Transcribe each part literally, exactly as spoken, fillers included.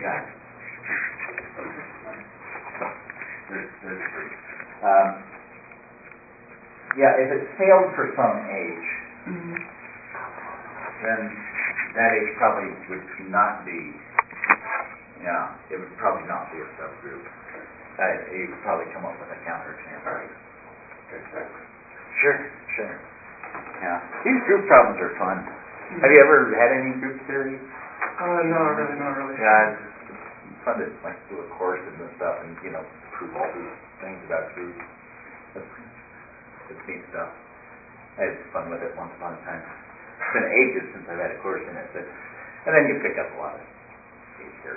got? There's, there's three. Um, yeah, if it failed for some age, mm-hmm. then that age probably would not be, yeah, it would probably not be a subgroup. Uh, you could probably come up with a counterexample. Sure, sure. Yeah, these group problems are fun. Mm-hmm. Have you ever had any group theory? Uh, no, really, not really. Yeah, it's fun to like do a course and this stuff, and you know, prove all these things about groups. It's, it's neat stuff. I had fun with it once upon a time. It's been ages since I've had a course in it, but and then you pick up a lot of group theory.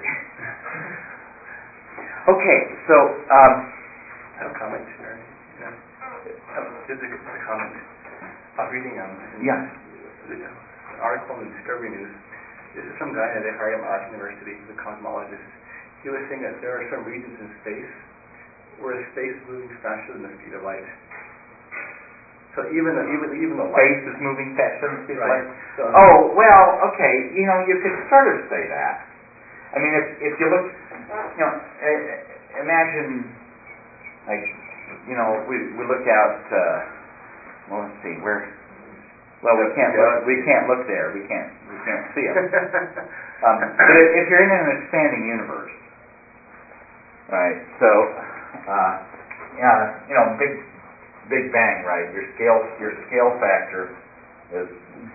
Okay, so um, I have a comment, Aaron. Yeah. Um, just a, a comment. I was reading um, yeah. an article in Discovery News. This is some guy at Harvard University, the cosmologist. He was saying that there are some regions in space where space is moving faster than the speed of light. So even the even even the space is moving faster than the speed right. of light. So, oh well, okay. You know, you could sort of say that. I mean, if if you look, you know, uh, imagine like, you know, we we look out. Uh, well, let's see where. Well, we can't look. We can't look there. We can't. We can't see it. um, but if you're in an expanding universe, right? So, uh, yeah, you know, big, big bang, right? Your scale, your scale factor is.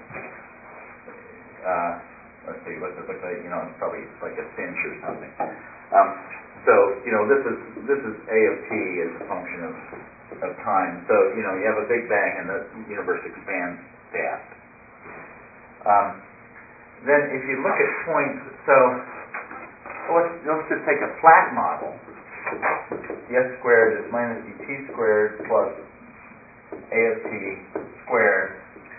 Uh, let's see. What's it look like? You know, it's probably like a cinch or something. Um, so, you know, this is this is A of t as a function of of time. So, you know, you have a big bang and the universe expands fast. Um, then if you look at points, so let's, let's just take a flat model. S squared is minus dt squared plus A of t squared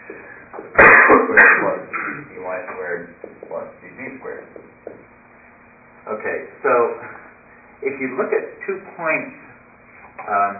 plus dy squared plus dz squared. Okay, so if you look at two points um,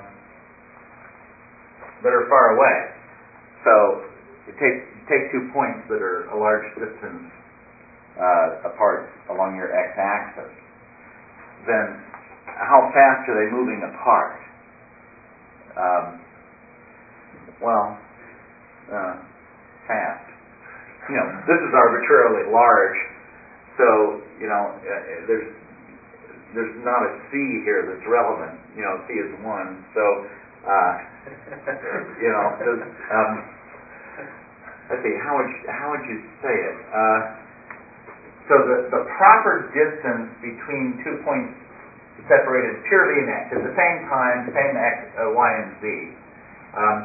that are far away, so you take you take two points that are a large distance uh, apart along your x-axis, then how fast are they moving apart? Um, well, uh, fast. You know, this is arbitrarily large, so you know uh, there's there's not a c here that's relevant. You know, c is one, so uh, you know. This, um, Let's see, how would you, how would you say it? Uh, so the, the proper distance between two points separated purely in x at the same time, same x, uh, y, and z, um,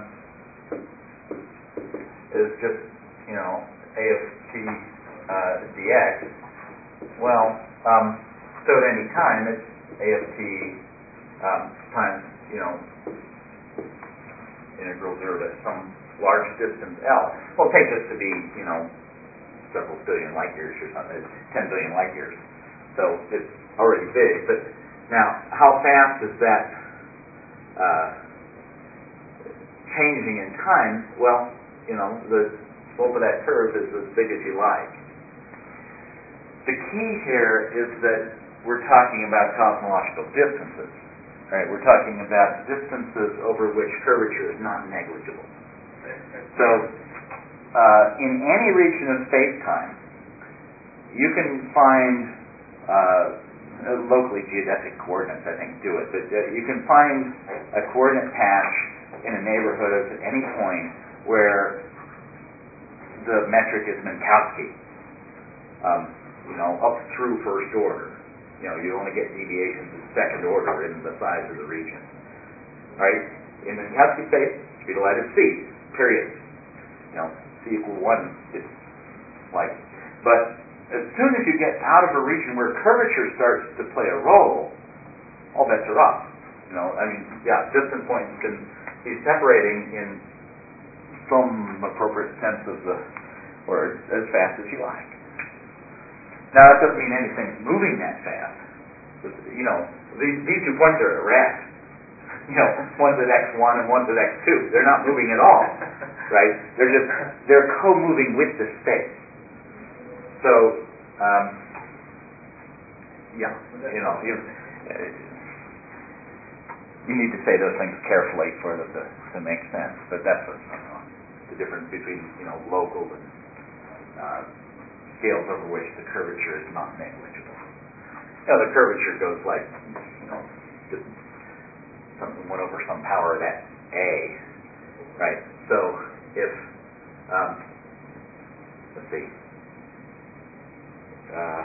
is just, you know, a of t uh, dx. Well, um, so at any time, it's a of t um, times, you know, integral zero to some large distance L. Well, take this to be, you know, several billion light years or something. It's ten billion light years. So it's already big. But now, how fast is that uh, changing in time? Well, you know, the slope of that curve is as big as you like. The key here is that we're talking about cosmological distances. Right? We're talking about distances over which curvature is not negligible. So, uh, in any region of space-time, you can find uh, locally geodesic coordinates, I think, do it, but uh, you can find a coordinate patch in a neighborhood of any point where the metric is Minkowski, um, you know, up through first order. You know, you only get deviations of second order in the size of the region. Right? In Minkowski space, speed of light is c. Period. You know, c equal one is like. But as soon as you get out of a region where curvature starts to play a role, all bets are off. You know, I mean, yeah, distant points can be separating in some appropriate sense of the word as fast as you like. Now that doesn't mean anything's moving that fast. You know, these these two points are at rest. You know, one's at x one and one's at x two. They're not moving at all, right? They're just, they're co-moving with the space. So, um, yeah, you know, you uh, you need to say those things carefully for them to, to make sense. But that's what, you know, the difference between, you know, local and uh, scales over which the curvature is not negligible. You know, the curvature goes like, you know, just something one over some power of that A, right? So if um, let's see, uh,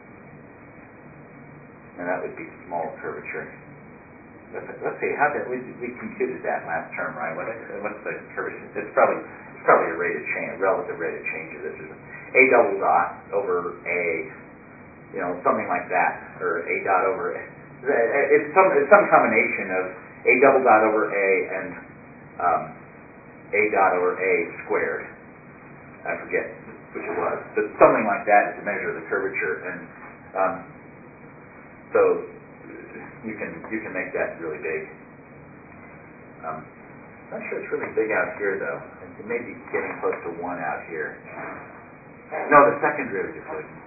and that would be small curvature. Let's, let's see, how did we we computed that last term, right? What, what's the curvature? It's probably it's probably a rate of change, relative rate of change of this. Is a double dot over a, you know, something like that, or a dot over. It's some it's some combination of a double dot over a and um, a dot over a squared. I forget which it was, but something like that is the measure of the curvature, and um, so you can you can make that really big. Um, I'm not sure it's really big out here though. It may be getting close to one out here. No, the second derivative wouldn't.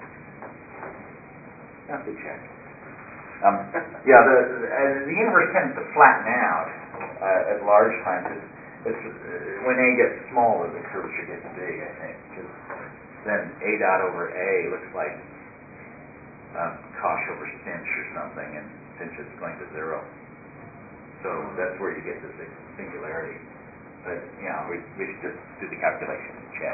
I have to check. Um, yeah, the uh, the inverse tends to flatten out uh, at large times. It's, it's uh, when a gets smaller, the curvature gets big. I think because then a dot over a looks like um, cosh over cinch or something, and cinch is going to zero. So that's where you get the singularity. But you know, we we should just do the calculation and check.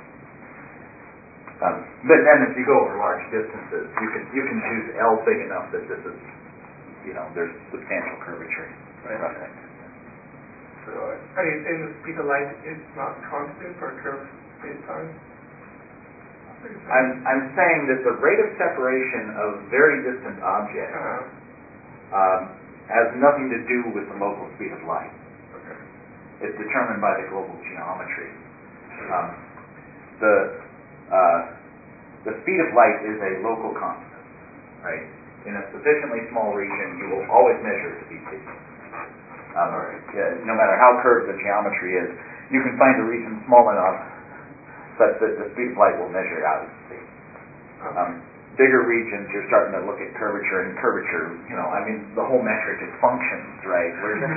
Um, but then if you go over large distances, you can you can choose L big enough that this is, you know, there's substantial curvature. Right. Roughly. So are you saying the speed of light is not constant for a curved space-time? I'm I'm saying that the rate of separation of very distant objects uh, um, has nothing to do with the local speed of light. Okay. It's determined by the global geometry. Um, the uh, the speed of light is a local constant, right? In a sufficiently small region, you will always measure it to be c. Um, right. yeah, no matter how curved the geometry is, you can find a region small enough such that the speed of light will measure it out as c. Okay. Um, bigger regions, you're starting to look at curvature, and curvature, you know, I mean, the whole metric is functions, right? Where's the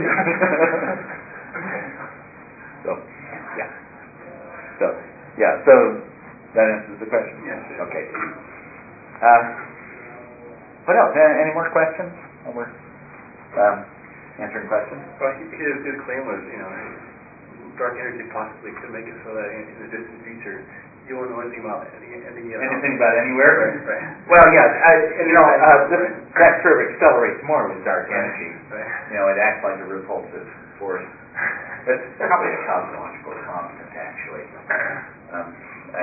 so, yeah. So, yeah. So that answers the question. Yes. Okay. Uh, what else? Any more questions? While we're um, answering questions. Well, his, his claim was, you know, dark energy possibly could make it so that in, in the distant future you won't know anything about any, any uh, anything about anywhere. Right, right. Well, yeah, I, you know, uh, this, right. that curve accelerates more with dark Right, energy. right. You know, it acts like a repulsive force. It's probably a cosmological constant, actually. Um, I,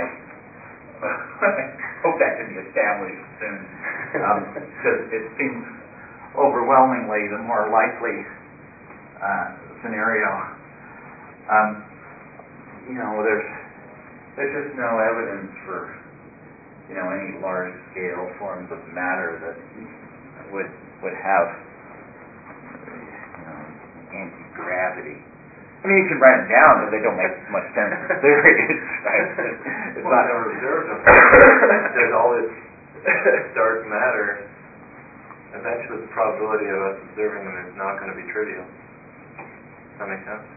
I hope that can be established soon, because um, it seems overwhelmingly the more likely uh, scenario. Um, you know, there's there's just no evidence for, you know, any large scale forms of matter that would would have, you know, anti-gravity. I mean, you can write them down, but they don't make much sense in theory. Right? It's well, not never observed them. There's all this dark matter. Eventually, the probability of us observing them is not going to be trivial. Does that make sense?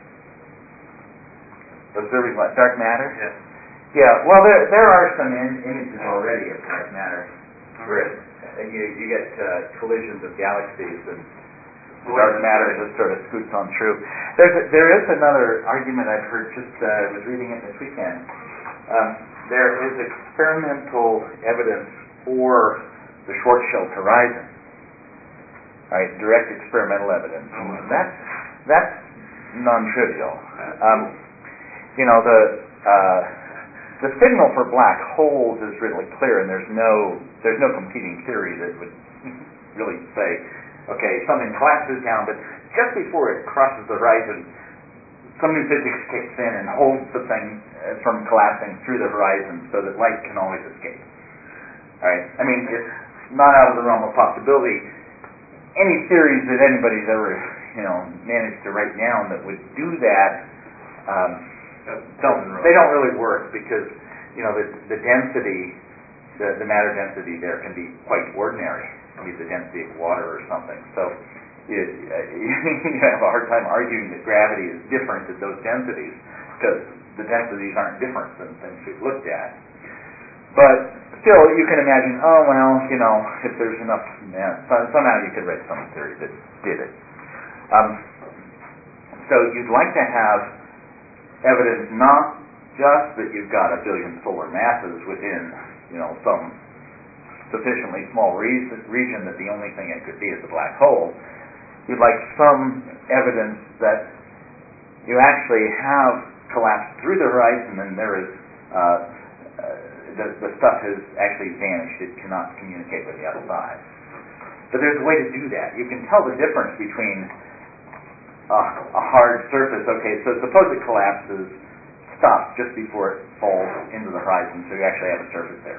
Observing what? Dark matter? Yeah. Yeah. Well, there there are some in, images already of dark matter, Oh, where really? it, you you get uh, collisions of galaxies and the Well, dark that's matter right. just sort of scoots on through. There's a, there is another argument I've heard. Just uh, was reading it this weekend. Um, there is experimental evidence for the Schwarzschild horizon. Right, direct experimental evidence. Oh, wow. That's that's non-trivial. That's Um, cool. you know, the uh, the signal for black holes is really clear, and there's no there's no competing theory that would really say, okay, something collapses down, but just before it crosses the horizon, some new physics kicks in and holds the thing uh, from collapsing through the horizon so that light can always escape. All right? I mean, it's not out of the realm of possibility. Any theories that anybody's ever, you know, managed to write down that would do that, um, don't they don't really work, because, you know, the the density the, the matter density there can be quite ordinary, maybe the density of water or something. So you, you have a hard time arguing that gravity is different at those densities, because the densities aren't different than things we've looked at. But still, you can imagine, oh, well, you know, if there's enough, man, somehow you could write some theory that did it. Um, so you'd like to have evidence not just that you've got a billion solar masses within, you know, some sufficiently small re- region that the only thing it could be is a black hole. You'd like some evidence that you actually have collapsed through the horizon and there is uh, uh, the, the stuff has actually vanished. It cannot communicate with the outside. But there's a way to do that. You can tell the difference between a, a hard surface. Okay, so suppose it collapses, stops just before it falls into the horizon, so you actually have a surface there.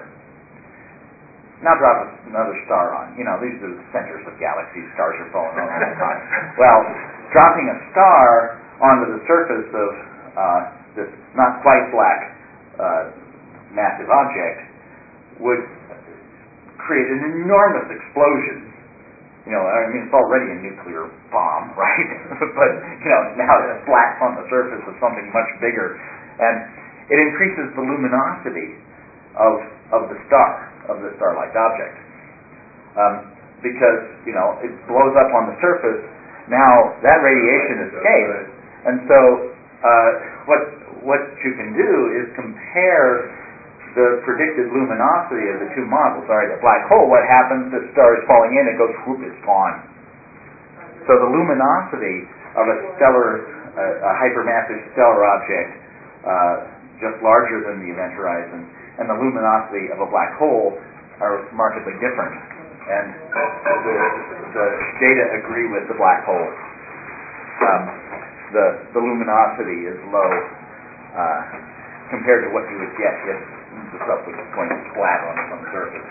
Now drop another star on. You know, these are the centers of galaxies. Stars are falling over all the time. Well, dropping a star onto the surface of uh, this not quite black uh, massive object would create an enormous explosion. You know, I mean, it's already a nuclear bomb, right? But, you know, now it splats on the surface of something much bigger. And it increases the luminosity of of the star, of the star-like object. Um, because, you know, it blows up on the surface, now that radiation escapes. And so uh, what what you can do is compare the predicted luminosity of the two models. All right, a black hole, what happens? The star is falling in, it goes, whoop, it's gone. So the luminosity of a stellar, uh, a hypermassive stellar object, uh, just larger than the event horizon, and the luminosity of a black hole are markedly different. And the, the data agree with the black hole. Um, the, the luminosity is low uh, compared to what you would get if the stuff was going to splat on some surface.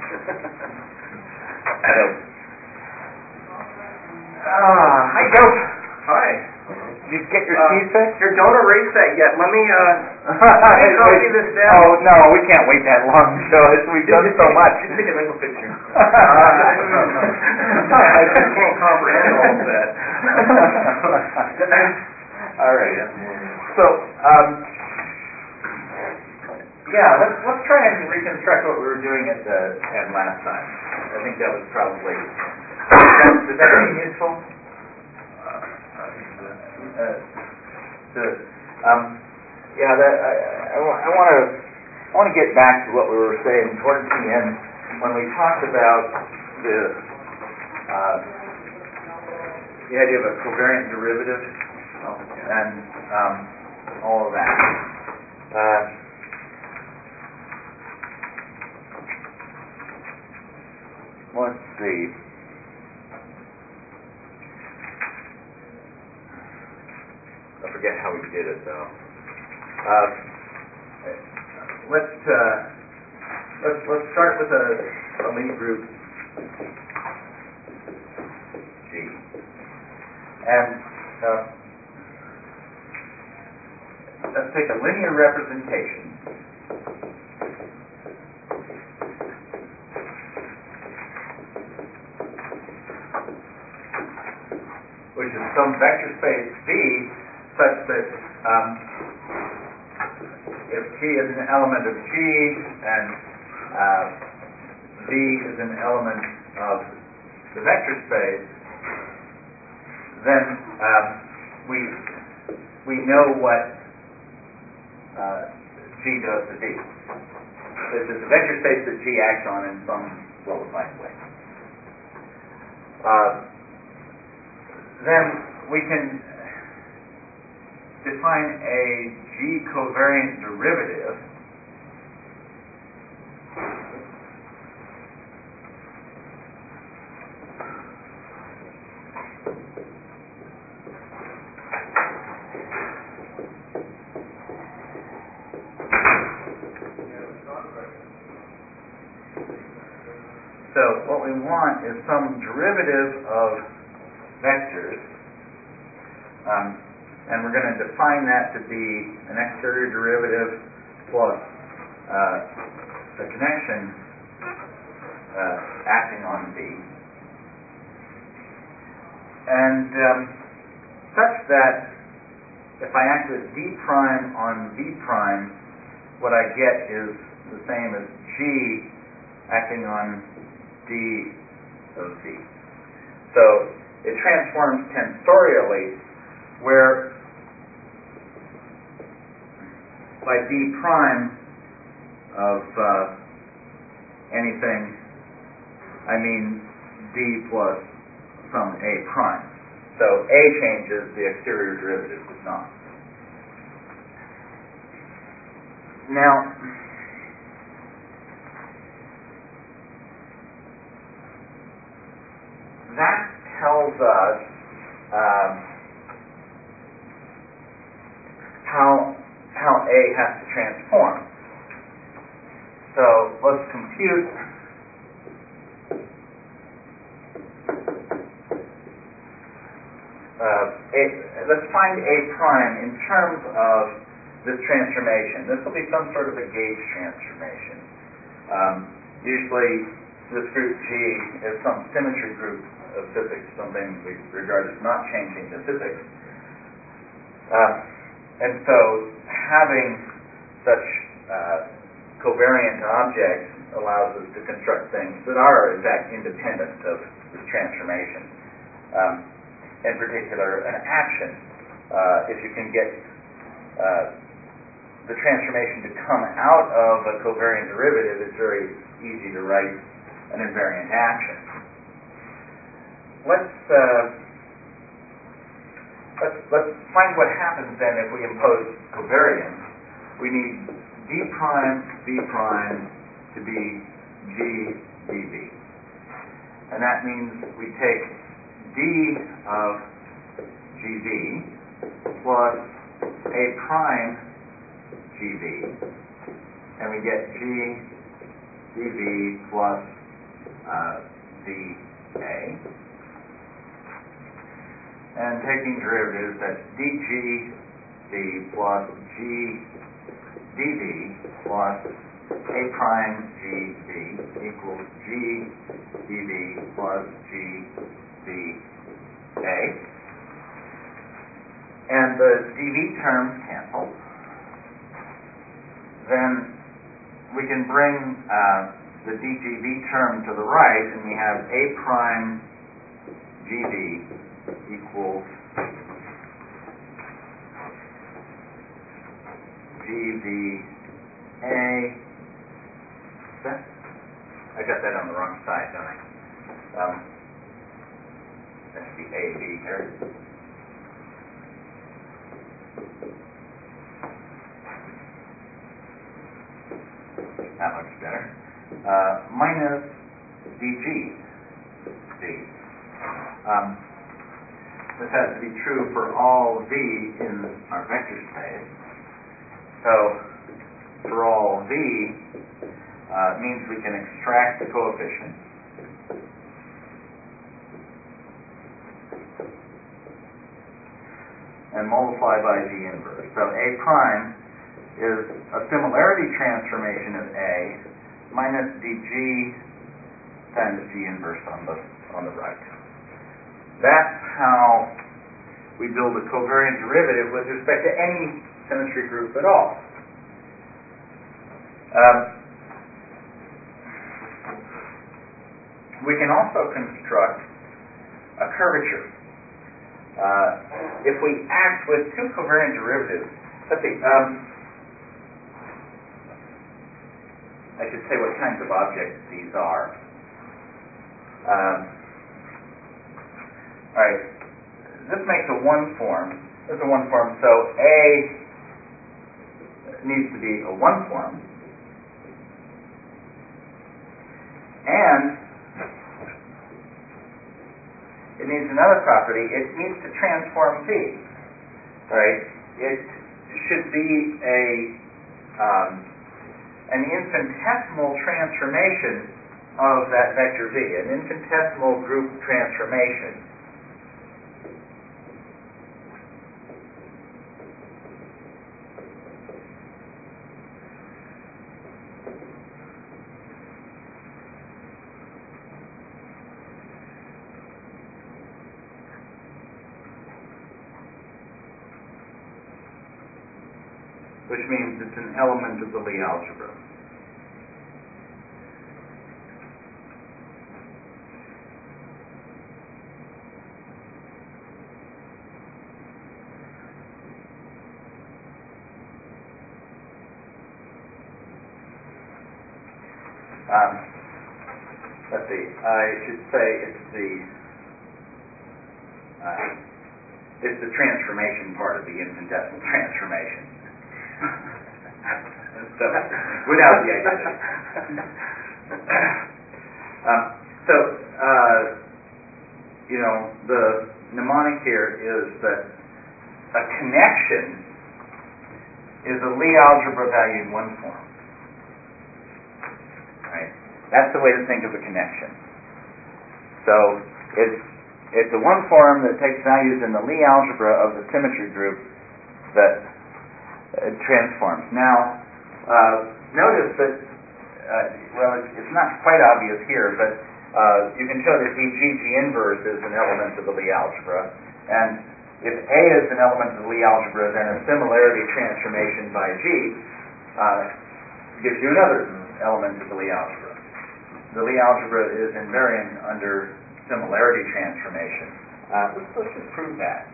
So, uh, hi, Joe. Hi. Did you get your Uh, speed fixed? Here, don't erase that yet. Let me, uh, let me copy this down. Oh, no, we can't wait that long, Joe. We've done so much. Just take a mental picture. uh, I just can't comprehend all of that. All right. So, um, yeah, let's let's try and reconstruct what we were doing at the at last time. I think that was probably. Does that seem useful? Uh, good. Um, yeah, that, I, I, I want to I want to get back to what we were saying towards the end when we talked about the uh, the idea of a covariant derivative and um, all of that. Uh, let's see. I forget how we did it though. Uh, let's uh, let's let's start with a, a Lie group G, and uh, let's take a linear representation which is some vector space V such that um, if T is an element of G and uh, V is an element of the vector space, then um, we we know what uh, G does to V. This is a vector space that G acts on in some well-defined way. Uh, then we can define a G covariant derivative So what we want is some derivative of vectors, um, and we're going to define that to be an exterior derivative plus uh, the connection uh, acting on V, and um, such that if I act with D prime on V prime, what I get is the same as G acting on D of V. So it transforms tensorially, where by D prime of uh, anything, I mean D plus some A prime. So A changes, the exterior derivative does not. Now, that tells us um, how how A has to transform. So let's compute uh, A, let's find A prime in terms of this transformation. This will be some sort of a gauge transformation. Um, usually this group G is some symmetry group of physics, something we regard as not changing the physics. Um, and so having such uh, covariant objects allows us to construct things that are in fact independent of this transformation. Um, in particular, an action. Uh, if you can get uh, the transformation to come out of a covariant derivative, it's very easy to write an invariant action. Let's uh, let's let's find what happens then if we impose covariance. We need D prime V prime to be G dV, and that means we take D of Gv plus A prime Gv, and we get G dV plus uh, dA. And taking derivatives, that's dg v plus g dv plus A prime Gv equals G dV plus G dA. And the dV terms cancel. Then we can bring uh, the dgv term to the right, and we have A prime Gv equals Gva. That, I got that on the wrong side, don't I? Um, that should be A V here. That looks better. Uh, minus dg v. Um, this has to be true for all v in our vector space. So for all v uh, means we can extract the coefficient. And multiply by the inverse. So A prime is a similarity transformation of A minus dg times g inverse on the on the right. That's how we build a covariant derivative with respect to any symmetry group at all. Um, we can also construct a curvature. Uh, if we act with two covariant derivatives, let's see, um, I should say what kinds of objects these are. Um, all right, this makes a one form. This is a one form, so A needs to be a one form. And it needs another property. It needs to transform V. Right? It should be a um, an infinitesimal transformation of that vector V, an infinitesimal group transformation. which means it's an element of the Lie algebra. Um, let's see, I should say it's the uh, it's the transformation part of the infinitesimal transformation. So, without the identity. um, so, uh, you know, the mnemonic here is that a connection is a Lie algebra valued one form. Right? That's the way to think of a connection. So it's it's a one form that takes values in the Lie algebra of the symmetry group that it transforms. Now, uh, notice that uh, well, it's, it's not quite obvious here, but uh, you can show that G G inverse is an element of the Lie algebra, and if A is an element of the Lie algebra, then a similarity transformation by G uh, gives you another element of the Lie algebra. The Lie algebra is invariant under similarity transformation. Uh, let's, let's just prove that.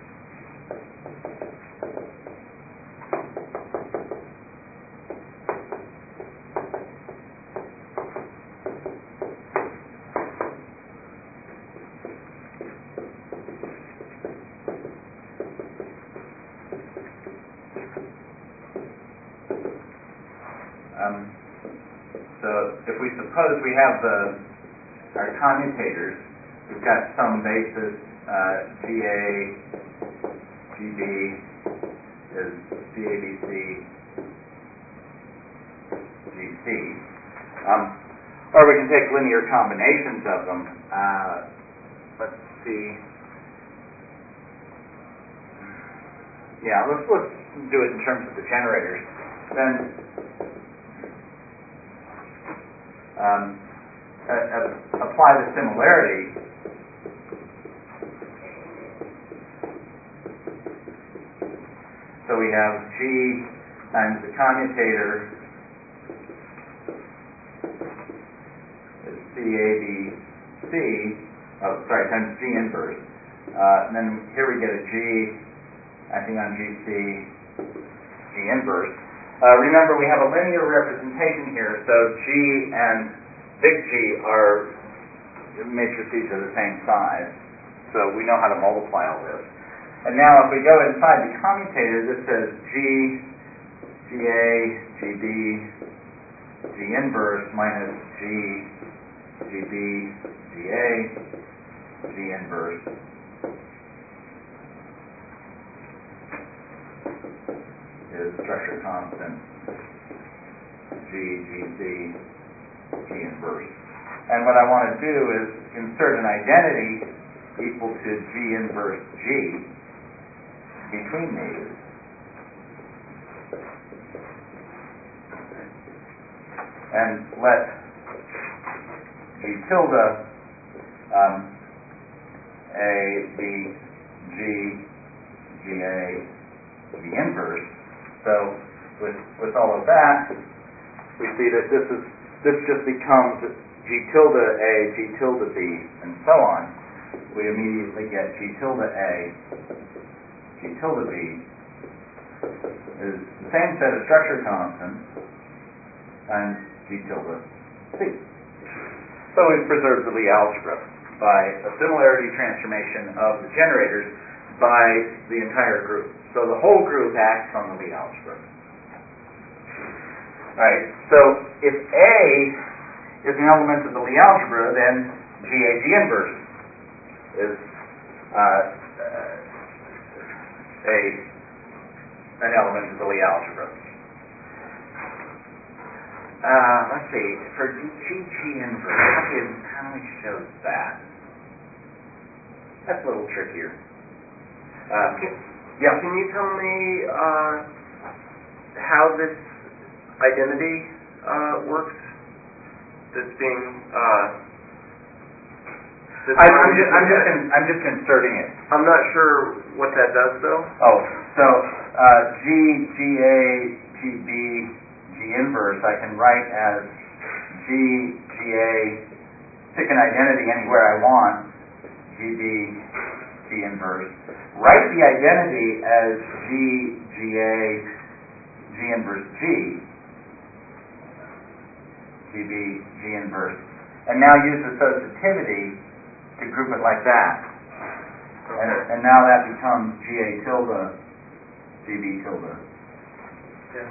Um, so if we suppose we have the our commutators, we've got some basis uh, G A, G B is G A B C, G C, um, or we can take linear combinations of them. Uh, let's see. Yeah, let's let's do it in terms of the generators. Then. Um, uh, uh, apply the similarity. So we have G times the commutator is C A B C, oh sorry, times G inverse. Uh, and then here we get a G acting on G C, G inverse. Uh, remember, we have a linear representation here, so G and big G are matrices of the same size, so we know how to multiply all this. And now if we go inside the commutator, this says G, G A, G B, G inverse minus G, G B, G A, G inverse. Is structure constant G, G C, G inverse. And what I want to do is insert an identity equal to G inverse G between these. And let G tilde um, A be G, G A, G inverse. So with with all of that, we see that this is this just becomes G tilde A, G tilde B, and so on. We immediately get G tilde A, G tilde B is the same set of structure constants times G tilde C. So we've preserved the Lie algebra by a similarity transformation of the generators by the entire group. So the whole group acts on the Lie algebra. All right. So if A is an element of the Lie algebra, then G A G inverse is uh, a an element of the Lie algebra. Uh, let's see. For G G inverse, how do you how do we show that? That's a little trickier. Uh, Yeah. Can you tell me uh, how this identity uh, works? That's being uh, I, I'm just, I'm just, in, I'm just inserting it. I'm not sure what that does though. Oh, so uh, G, G A, G B, G inverse, I can write as G, G A, pick an identity anywhere I want, G B, G inverse. Write the identity as G, G A, G inverse G, G B, G inverse, and now use associativity to group it like that. Okay. And, and now that becomes G A tilde, G B tilde. Yeah.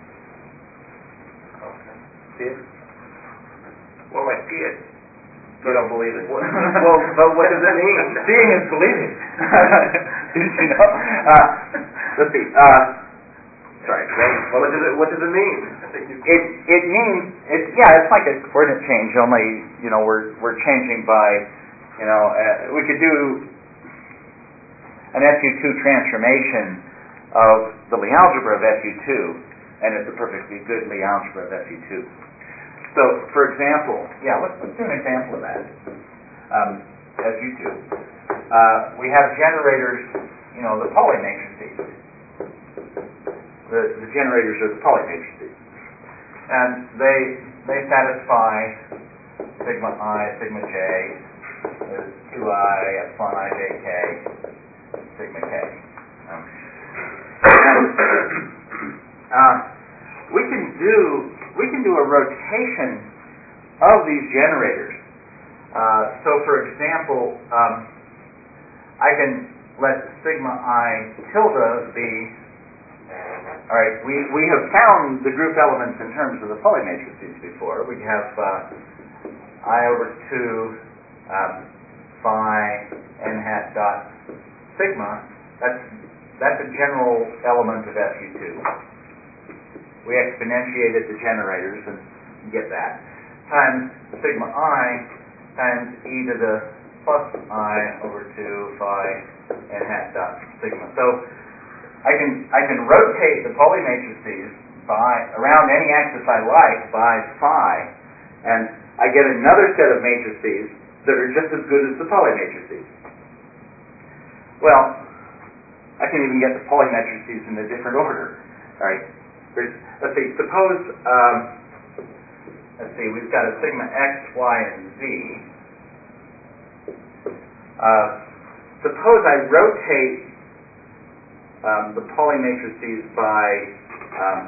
Okay. See it? Well, I see it. You don't believe it. What, well, but what does it mean? Seeing is believing. Did you know? Uh, let's see. Uh, sorry. What does it What does it mean? It it means it. Yeah, it's like a coordinate change. Only you know we're we're changing by you know uh, we could do an F U two transformation of the Lie algebra of F U two, and it's a perfectly good Lie algebra of F U two. So, for example, yeah, let's, let's do an example of that. Um, F U two. Uh, we have generators, you know, the Pauli matrices. The, the generators are the Pauli matrices. And they they satisfy sigma I, sigma j, uh, two I, epsilon I, j, k, sigma k. Um, and, uh, we can do we can do a rotation of these generators. Uh, so, for example, um, I can let sigma I tilde be. All right, we, we have found the group elements in terms of the Pauli matrices before. We have uh, I over two um, phi n hat dot sigma. That's that's a general element of F U two. We exponentiated the generators and get that times sigma I times e to the plus I over two phi n hat dot sigma. So I can I can rotate the Pauli matrices by around any axis I like by phi, and I get another set of matrices that are just as good as the Pauli matrices. Well, I can even get the Pauli matrices in a different order. All right. There's, let's see. Suppose um, let's see. We've got a sigma x, y, and z. Uh, suppose I rotate Um, the Pauli matrices by um,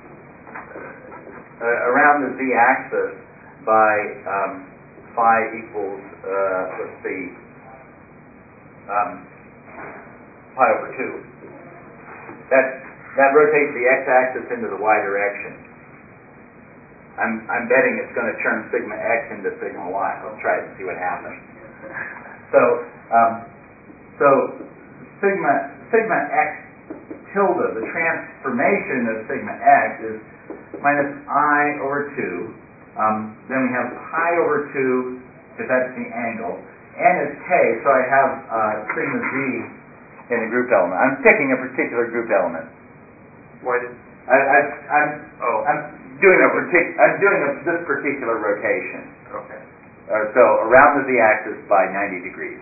uh, around the z-axis by um, phi equals uh, let's see um, pi over two. That that rotates the x-axis into the y direction. I'm I'm betting it's going to turn sigma x into sigma y. Let's try it and see what happens. So um, so sigma sigma x tilde, the transformation of sigma x is minus I over two. Um, then we have pi over two, because that's the angle. N is k, so I have uh, sigma z in a group element. I'm picking a particular group element. Why did? I, I, I'm Oh. I'm doing a partic- I'm doing a, this particular rotation. Okay. Uh, so around the z-axis by ninety degrees.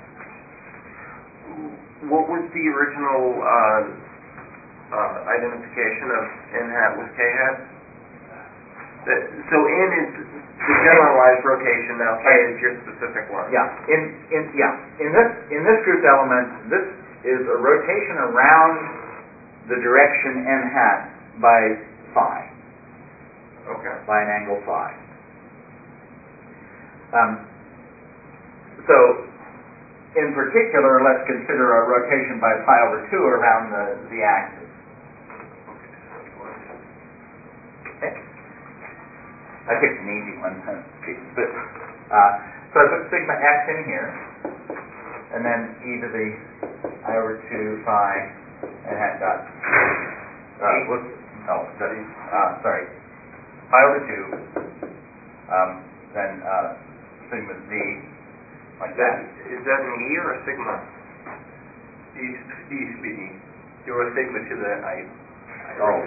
What was the original uh, uh, identification of n hat with k hat? That, so n is the generalized rotation. Now k is your specific one. Yeah. In in yeah. In this in this group element, this is a rotation around the direction n hat by phi. Okay. By an angle phi. Um, so, in particular, let's consider a rotation by pi over two around the z-axis. Okay. I picked an easy one. But, uh, so I put sigma x in here, and then e to the I over two phi n hat dot. Uh, whoops. Oh, sorry. Uh, sorry. Pi over two. Um, then uh, sigma z, like Is that, that. is that an e or a sigma? E should be e. You're a sigma to the I. Oh.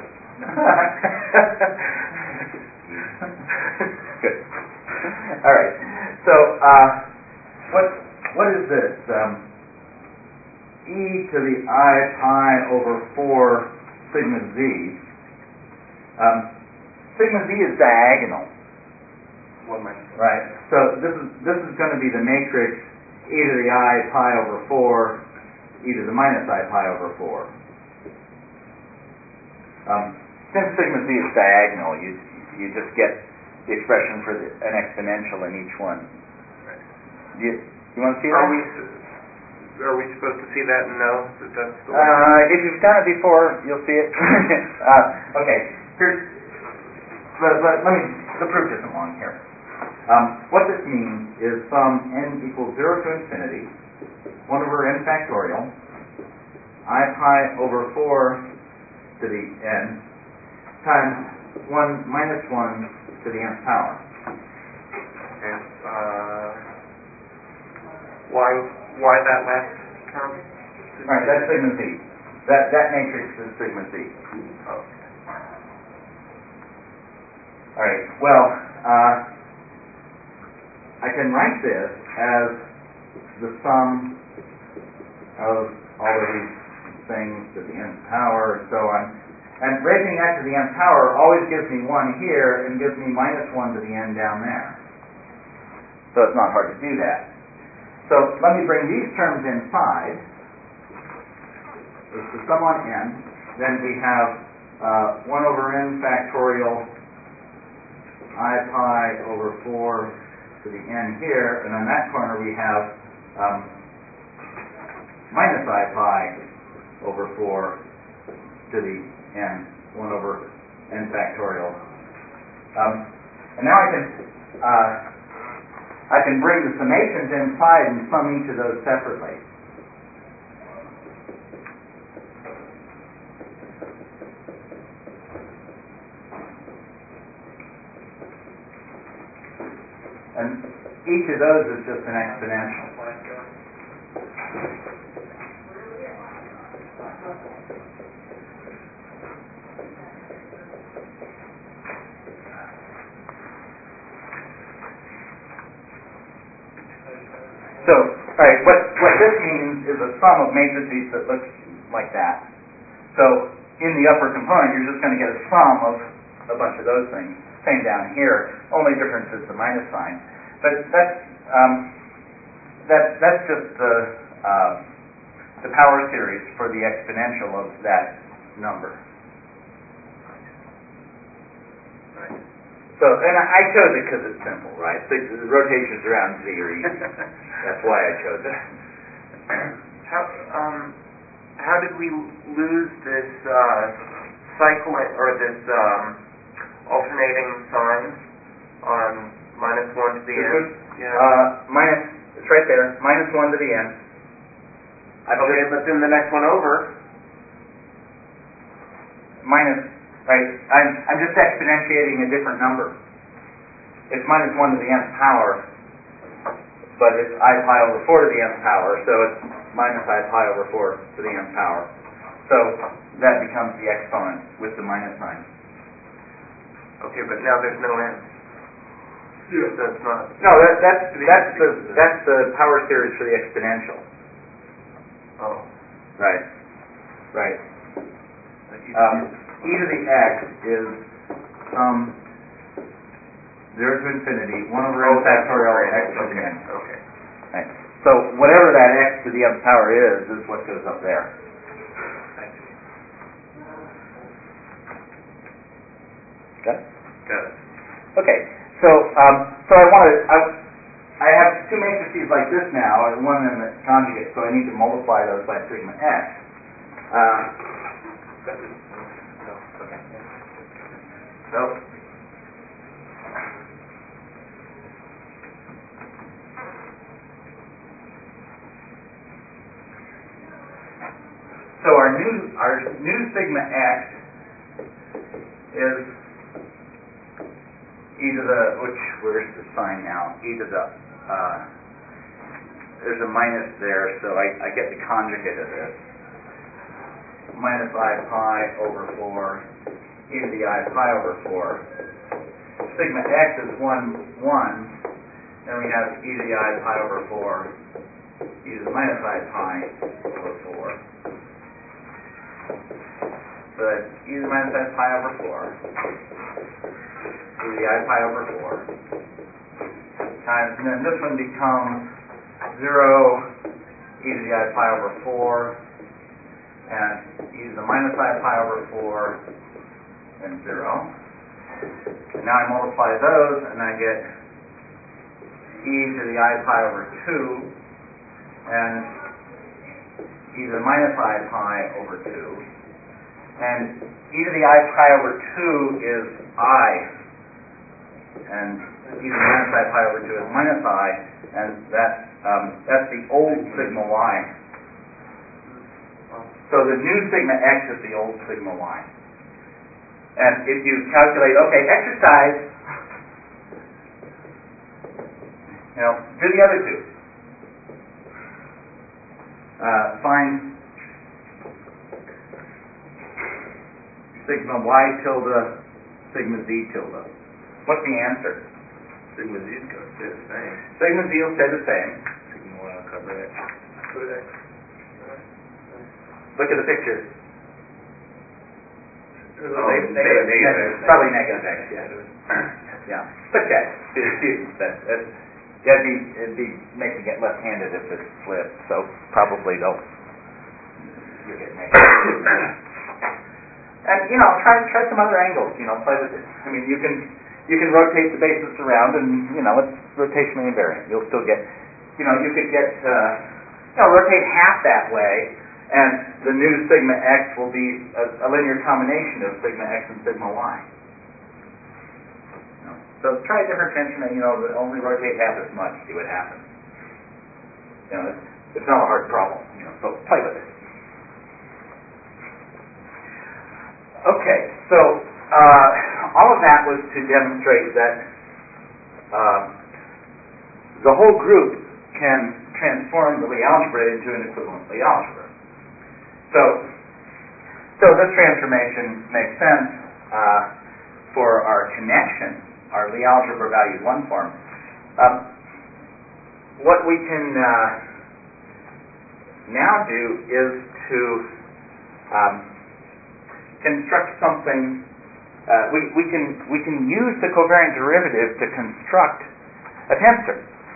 Good. All right. So, uh, what what is this? Um, e to the I pi over four sigma z. Um, sigma z is diagonal. One minus one. Right. So this is this is going to be the matrix e to the I pi over four, e to the minus I pi over four. Um, since sigma z is diagonal, you you just get the expression for the, an exponential in each one. Right. Do you you want to see that? Are we are we supposed to see that and know that that's the way? Uh, if you've done it before, you'll see it. uh, okay. Here's. But, but let me. The proof isn't long here. Um, what this means is from n equals zero to infinity, one over n factorial, I pi over four to the n times one minus one to the nth power. And uh, why why that last term? All right, that's sigma z. That that matrix is sigma z. Oh. All right. Well, uh, I can write this as the sum of all of these things to the nth power and so on. And raising that to the nth power always gives me one here and gives me minus one to the n down there. So it's not hard to do that. So let me bring these terms inside. It's the sum on n. Then we have uh, one over n factorial I pi over four to the n here. And on that corner we have um, minus I pi over four to the n, one over n factorial. Um, and now I can uh, I can bring the summations inside and sum each of those separately. And each of those is just an exponential. So, all right, what, what this means is a sum of matrices that looks like that. So, in the upper component, you're just going to get a sum of a bunch of those things. Same down here. Only difference is the minus sign. But that's um, that that's just the uh, the power series for the exponential of that number. Right. So, and I chose it because it's simple, right? The, the rotations around z are easy. That's why I chose it. How um how did we lose this uh, cycle or this um, alternating sign on minus one to the n? Yeah. Uh, minus. It's right there. Minus one to the n. I've okay, just, but then the next one over. Minus. Right. I'm I'm just exponentiating a different number. It's minus one to the nth power. But it's I pi over four to the nth power, so it's minus I pi over four to the nth power. So that becomes the exponent with the minus sign. Okay, but now there's no n. Yeah. That's not. No, that, that's that's the that's the power series for the exponential. Oh. Right. Right. Um, e to the x is some zero to infinity, one over n Oh, that's factorial over x n. to the Okay. n. Okay. Right. So whatever that x to the nth power is, is what goes up there. Thank you. Got it? Got it. Okay. So um, so I want to I, I have two matrices like this now, and one in the conjugate, so I need to multiply those by sigma x. Uh, No. Okay. so So our new our new sigma x is e to the, which where's the sign now? E to the uh, there's a minus there, so I, I get the conjugate of this. Minus I pi over four e to the I pi over four. Sigma x is one one. then we have e to the I pi over four, e to the minus I pi over four. So that's e to the minus I pi over four, e to the I pi over four, times, and then this one becomes zero, e to the I pi over four, and e to the minus I pi over four, and zero. And now I multiply those, and I get e to the I pi over two, and e to the minus I pi over two. And e to the I pi over two is I, and e to the minus I pi over two is minus I, and that um, that's the old sigma y. So the new sigma x is the old sigma y. And if you calculate, okay, exercise, you know, do the other two. Uh, find sigma y tilde, sigma z tilde. What's the answer? Sigma z is going to stay the same. Sigma z will stay the same. Sigma y will cover x. Put x. Look at the picture. Oh, Neg- negative, negative, negative. probably negative x, yeah. Yeah. But check. See the students. That, that, that'd be, it'd be making it left-handed if it's flipped, so probably don't. You'll get negative. And, you know, try try some other angles, you know, play with it. I mean, you can you can rotate the basis around and, you know, it's rotationally invariant. You'll still get, you know, you could get, uh, you know, rotate half that way, and the new sigma x will be a, a linear combination of sigma x and sigma y. You know, so try a different transformation, you know, only rotate half as much, see what happens. You know, it's, it's not a hard problem, you know, so play with it. Okay, so uh, all of that was to demonstrate that uh, the whole group can transform the Lie algebra into an equivalent Lie algebra. So, so this transformation makes sense uh, for our connection, our Lie algebra valued one form. Um, what we can uh, now do is to um, construct something. Uh, we we can we can use the covariant derivative to construct a tensor,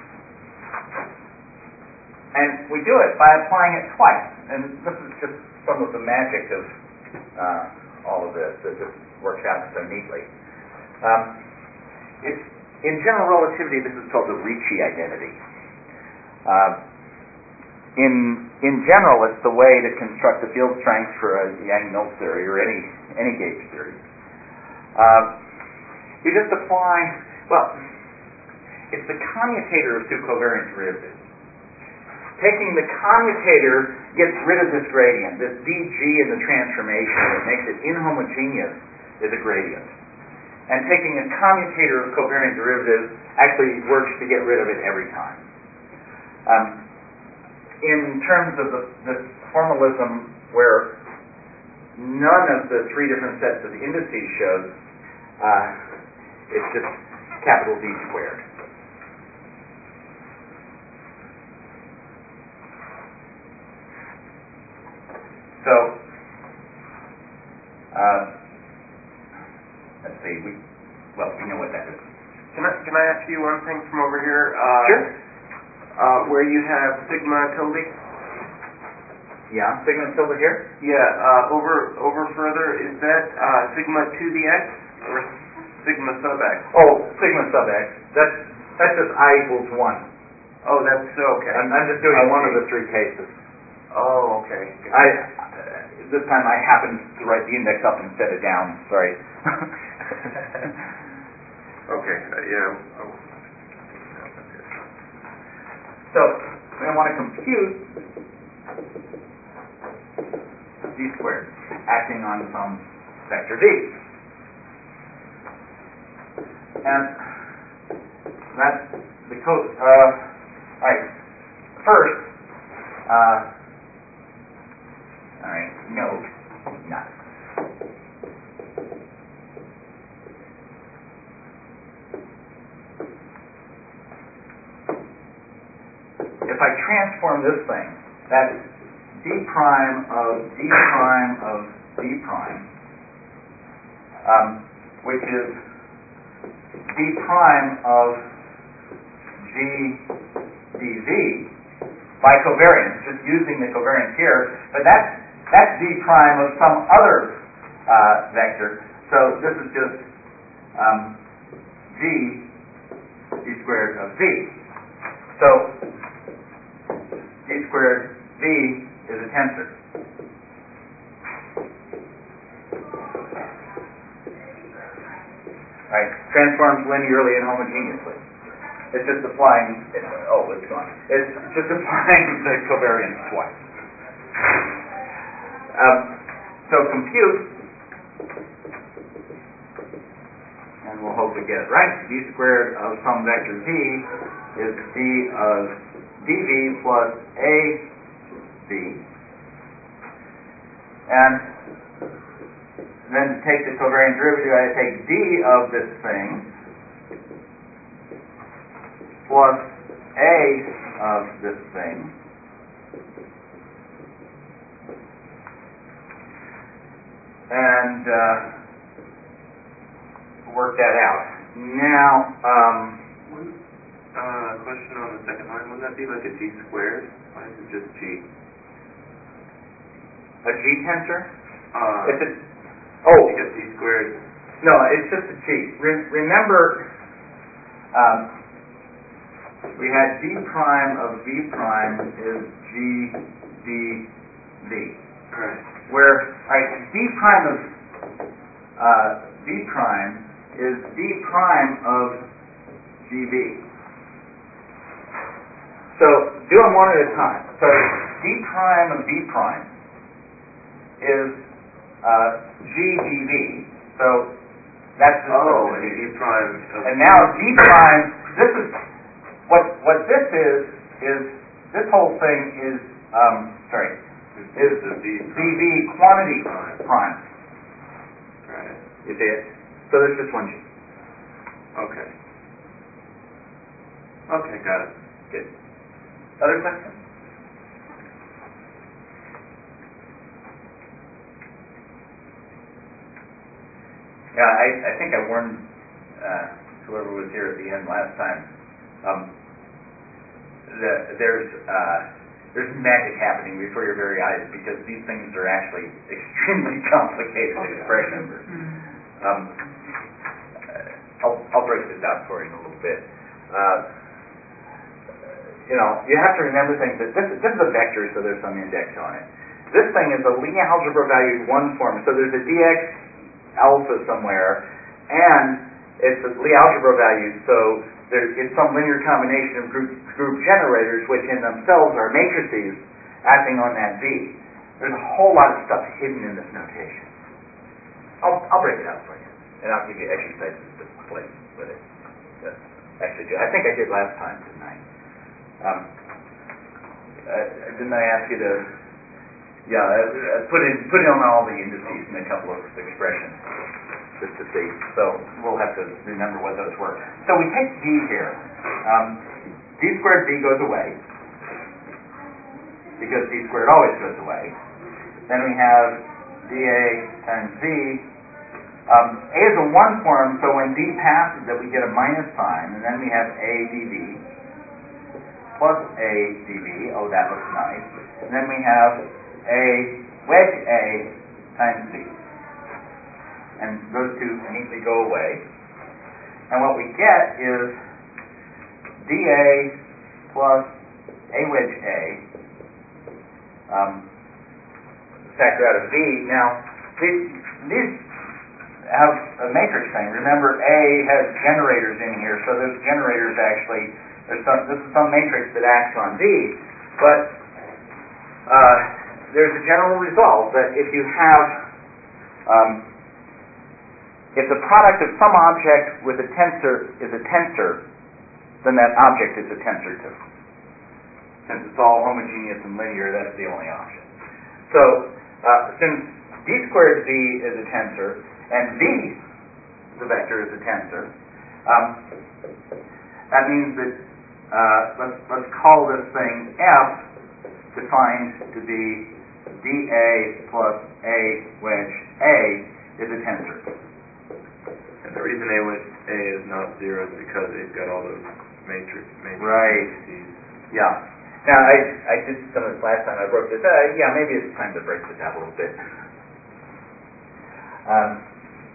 and we do it by applying it twice. And this is just some of the magic of uh, all of this. It just works out so neatly. Um, it's in general relativity. This is called the Ricci identity. Uh, In in general, it's the way to construct the field strength for a Yang-Mills theory or any any gauge theory. Uh, you just apply, well, it's the commutator of two covariant derivatives. Taking the commutator gets rid of this gradient, this dg in the transformation that makes it inhomogeneous is a gradient. And taking a commutator of covariant derivatives actually works to get rid of it every time. Um, In terms of the, the formalism where none of the three different sets of indices shows, uh, it's just capital D squared. So, uh, let's see, we, well, we know what that is. Can I, can I ask you one thing from over here? Uh, Sure. Uh, where you have sigma tilde? Yeah, sigma tilde here? Yeah, uh, over over further, is that uh, sigma to the x or sigma sub x? Oh, sigma sub x. That's, that's just I equals one. Oh, that's okay. I'm, I'm just doing Okay. one of the three cases. Oh, okay. Good. I uh, this time I happened to write the index up instead of down. Sorry. Okay, uh, yeah. Oh. So I want to compute d squared acting on some vector v, and that's the code. Uh, all right. First, uh, all right. Note, not. if I transform this thing, that's d prime of d prime of d prime, um, which is d prime of g dv by covariance, just using the covariance here, but that's that's d prime of some other uh, vector. So this is just um, g d squared of v. So d squared v is a tensor. Right? Transforms linearly and homogeneously. It's just applying. It, oh, it's gone. It's just applying the covariance twice. Um, so compute, and we'll hope we get it right. D squared of some vector v is d of dv plus a v, and then to take the covariant derivative, I take d of this thing plus a of this thing and uh, work that out. Now, um, One uh, question on the second line. Wouldn't that be like a g squared? Why is it just g? a g tensor? Uh, It's a oh because d squared. no, it's just a g. Re- remember, um, we had d prime of v prime is g d v. Right. Where right, d prime of uh, v prime is d prime of gv. So do them one at a time. So d prime of v prime is uh, g dv. So that's this Oh, and d prime. Of and now d prime. This is what what this is is this whole thing is um, sorry. is the v dv quantity prime. prime. Right. You see it? So there's just one g. Okay. Okay, got it. Good. Other questions? Yeah, I, I think I warned uh, whoever was here at the end last time. Um, the, there's uh, there's magic happening before your very eyes because these things are actually extremely complicated expressions. Um, I'll, I'll break this out for you in a little bit. Uh, you know, you have to remember things that this, this is a vector, so there's some index on it. This thing is a Lie algebra valued one form, so there's a dx alpha somewhere, and it's a Lie algebra valued, so there, it's some linear combination of group group generators, which in themselves are matrices acting on that V. There's a whole lot of stuff hidden in this notation. I'll, I'll break it out for you, and I'll give you exercises to play with it. That's actually, I think I did last time, didn't I? Um, uh, didn't I ask you to, yeah, uh, put in put in on all the indices in a couple of expressions just to see. So we'll have to remember what those were. So we take D here. Um, D squared V goes away because D squared always goes away. Then we have dA times V. Um, A is a one form, so when D passes it, we get a minus sign, and then we have A dV plus A dV. Oh, that looks nice. And then we have A wedge A times V. And those two neatly go away. And what we get is dA plus A wedge A um, factor out of V. Now, these, these have a matrix thing. Remember, A has generators in here, so those generators actually, there's some, this is some matrix that acts on V, but uh, there's a general result that if you have, um, if the product of some object with a tensor is a tensor, then that object is a tensor too. Since it's all homogeneous and linear, that's the only option. So, uh, since D squared V is a tensor, and V, the vector, is a tensor, um, that means that uh, let's let's call this thing F, defined to be dA plus A wedge A is a tensor. And the reason A wedge A is not zero is because it's got all those matrix matrix Right. indices. Yeah. Now I I did some of this last time. I broke this. Uh, yeah, maybe it's time to break this out a little bit. Um,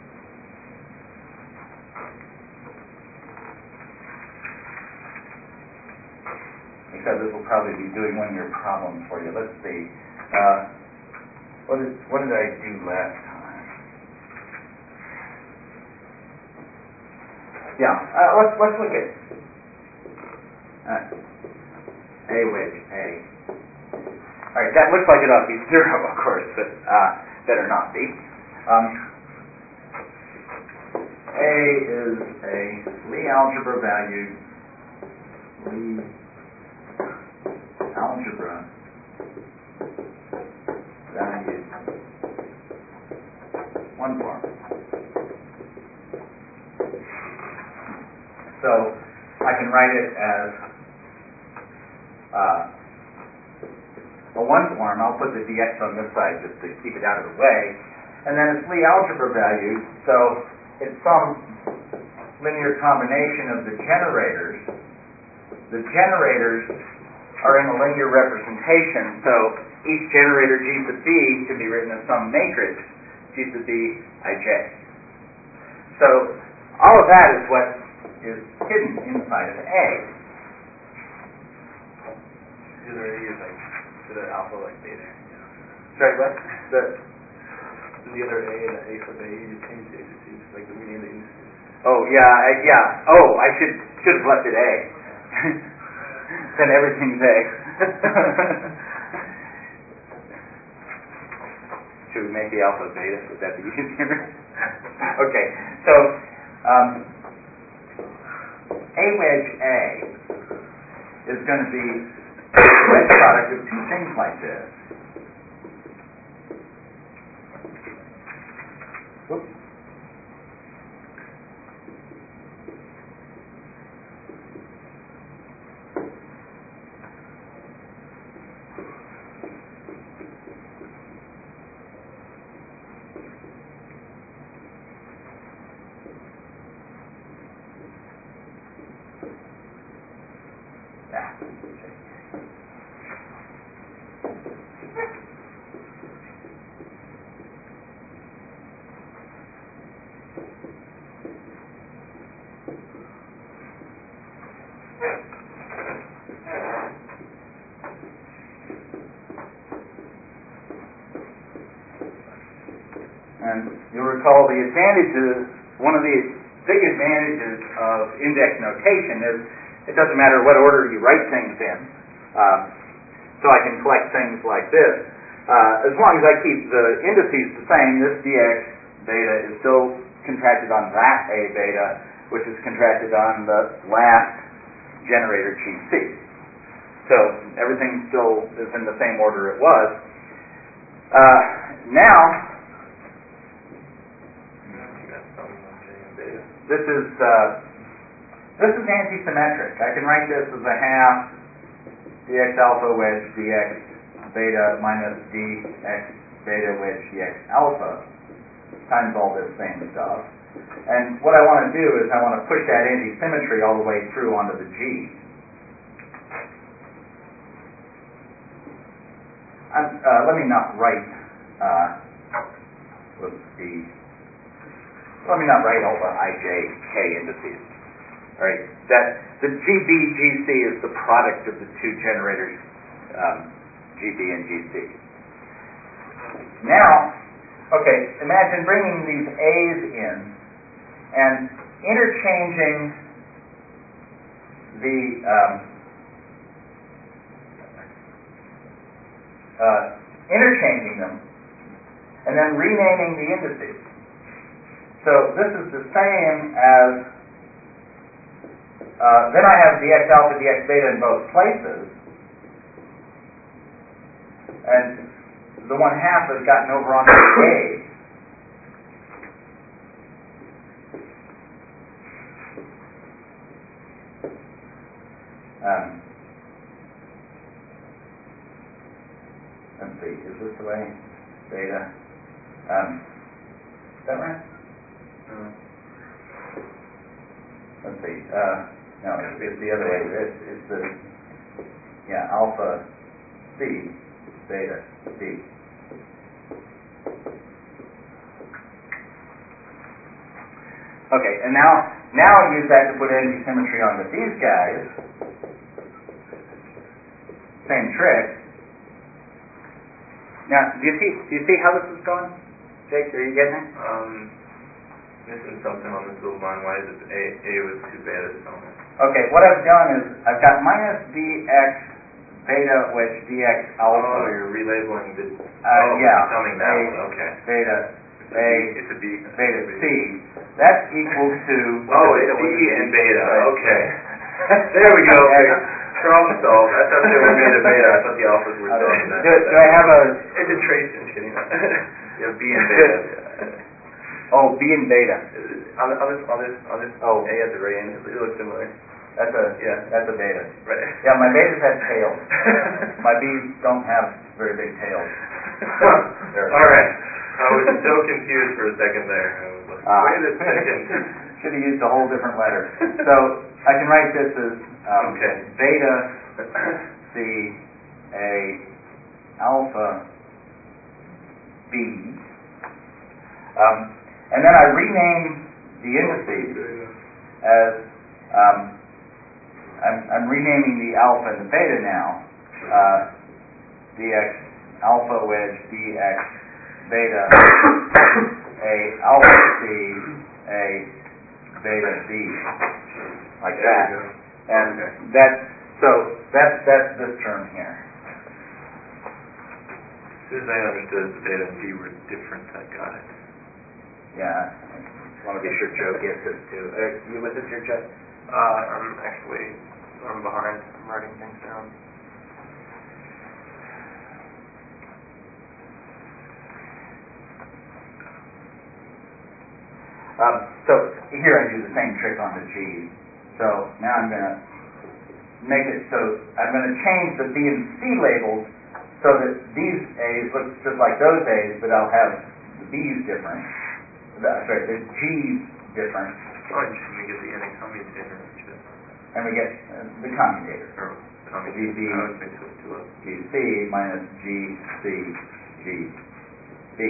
Because this will probably be doing one of your problems for you. Let's see. Uh, what did what did I do last time? Yeah. Uh, let's let's look at uh, A wedge A. All right. That looks like it ought to be zero, of course, but uh, better not be. Um, A is a Lie algebra valued Lie algebra valued one form. So I can write it as uh, a one form. I'll put the dx on this side just to keep it out of the way. And then it's Lie algebra valued, so it's some linear combination of the generators. The generators are in a linear representation, so each generator G sub B can be written as some matrix G sub B ij. So all of that is what is hidden inside of A. The other A is like the alpha like beta. Sorry, what? The And the other A and the A sub A, you just change the indices, like the rename the indices. oh yeah, I, yeah. Oh, I should should have left it A. Then everything's A. Should we make the alpha beta? Would that be easier? Okay, so um, A wedge A is going to be the wedge product of two things like this. Whoops. Yeah. And you'll recall the advantages, one of the big advantages of index notation is it doesn't matter what order you write things in. Uh, so I can collect things like this. Uh, as long as I keep the indices the same, this dx beta is still contracted on that A beta, which is contracted on the last generator G C. So everything still is in the same order it was. Uh, now, This is uh, this is antisymmetric. I can write this as a half dx alpha wedge dx beta minus dx beta wedge dx alpha times all this same stuff. And what I want to do is I want to push that antisymmetry all the way through onto the G. I'm, uh, let me not write uh, let's see. Let me not write all the ij, k indices. All right, that the G B G C is the product of the two generators, um, G B and G C. Now, okay, imagine bringing these A's in and interchanging the um, uh, interchanging them, and then renaming the indices. So this is the same as, uh, then I have dx alpha, dx beta in both places, and the one half has gotten over onto the A. Um, let's see, is this the way? Beta. Um, is that right? Uh, Let's see. Uh, no, it's, it's the other way. It's, it's the yeah alpha C, beta D. Okay, and now now I use that to put anti-symmetry onto these guys. Same trick. Now, do you see do you see how this is going, Jake? Are you getting it? um, missing something on this little line. Why is it A, A with two betas on it? Okay, what I've done is I've got minus dx beta wedge dx alpha. Oh, you're relabeling the. Uh, oh, yeah, becoming that A, one. Okay. Beta It's A, a B. It's a B. beta C. That's equal to. Oh, it's Beta B with a and B. beta. Right. Okay. There we go. Problem solved. I thought they were beta beta. I thought the alphas were Uh, solving that. do, do I have a? It's a trace. I'm just kidding. Yeah, B and beta. Oh, B and beta. on, the, on this, on this, on this Oh. A at the very end, it looks similar. That's a Yeah. that's a beta. Right. Yeah, my betas have tails. My B's don't have very big tails. They're- All right. I was so confused for a second there. I was like, Ah. wait a second. Should have used a whole different letter. So I can write this as um, Okay. beta C A alpha B, um, and then I rename the indices as um, I'm, I'm renaming the alpha and the beta now. Uh, dx alpha wedge dx beta a alpha C a beta D, like There that. we go. And Okay. that so that's that's this term here. As soon as I understood the beta and D were different, I got it. Yeah, I want to be sure Joe gets this too. Are you with us here, Joe? Uh, I'm actually, I'm behind. I'm writing things down. Um, so here I do the same trick on the G's. So now I'm going to make it so I'm going to change the B and C labels so that these A's look just like those A's, but I'll have the B's different. The, sorry, the G's different, Oh, and should we get the any commutator? Just, and we get uh, the commutator. or commutator. G B I always mix those two up. G C minus G C G B.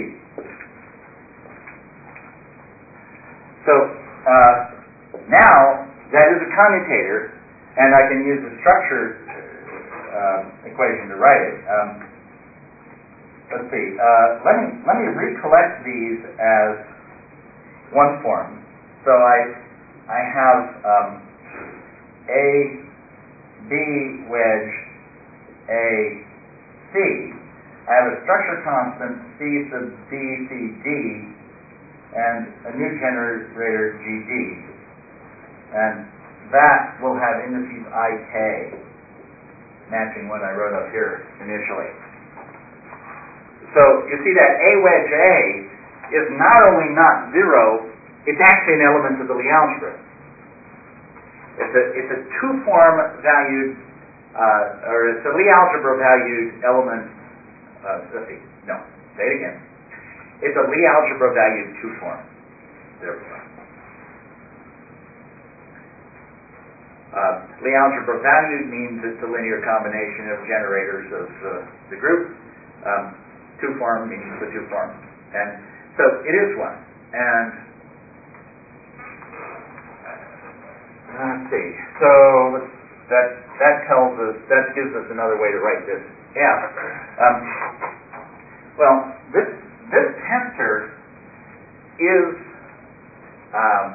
So uh, now that is a commutator, and I can use the structure uh, equation to write it. Um, let's see. Uh, let me let me recollect these as one form. So I I have um, A B wedge A C. I have a structure constant C sub D C D and a new generator G D, and that will have indices I K, matching what I wrote up here initially. So you see that A wedge A is not only not zero, it's actually an element of the Lie algebra. It's a it's a two-form valued, uh, or it's a Lie algebra valued element. Uh, let's see, no, say it again. It's a Lie algebra valued two-form. There we go. Uh, Lie algebra valued means it's a linear combination of generators of uh, the group. Um, two-form means the two-form. And so it is one. And uh, let's see. So let's, that that tells us, that gives us another way to write this F. Um, well, this this tensor is um,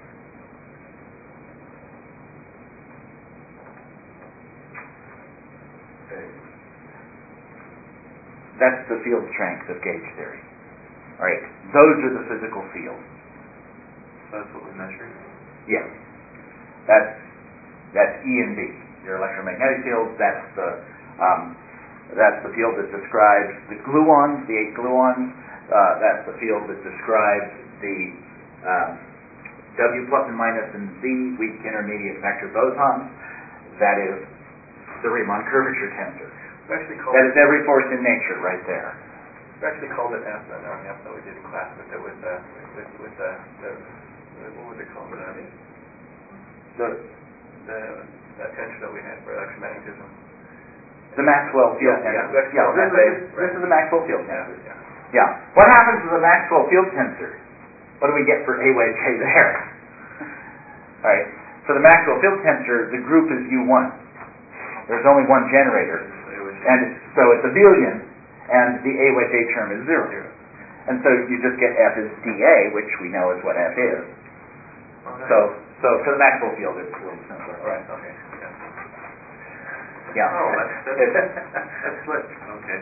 that's the field strength of gauge theory. All right, those are the physical fields. So that's what we measured. Yes, that's that's E and B. Your electromagnetic fields. That's the um, that's the field that describes the gluons, the eight gluons. Uh, that's the field that describes the um, W plus and minus and Z weak intermediate vector bosons. That is the Riemann curvature tensor. We actually called That it, is every force in nature right there. we actually called it F in our F that we did in class with the with the with with the, the, the what was it called the The the that tensor that we had for electromagnetism. the Maxwell field Yeah, yeah, tensor. that's Yeah, called this, F A, is, this right. is the Maxwell field Yeah, tensor. yeah. Yeah. What happens to the Maxwell field tensor? What do we get for A wedge J there? All right. For the Maxwell field tensor, the group is U one. There's only one generator, and so it's abelian, and the A wedge A term is zero. Zero. And so you just get F is dA, which we know is what F is. Oh, nice. So, so for the Maxwell field, it's a little simpler. Right. Okay. Yeah. Yeah. Oh, that's that's, It's- that's slick. Okay.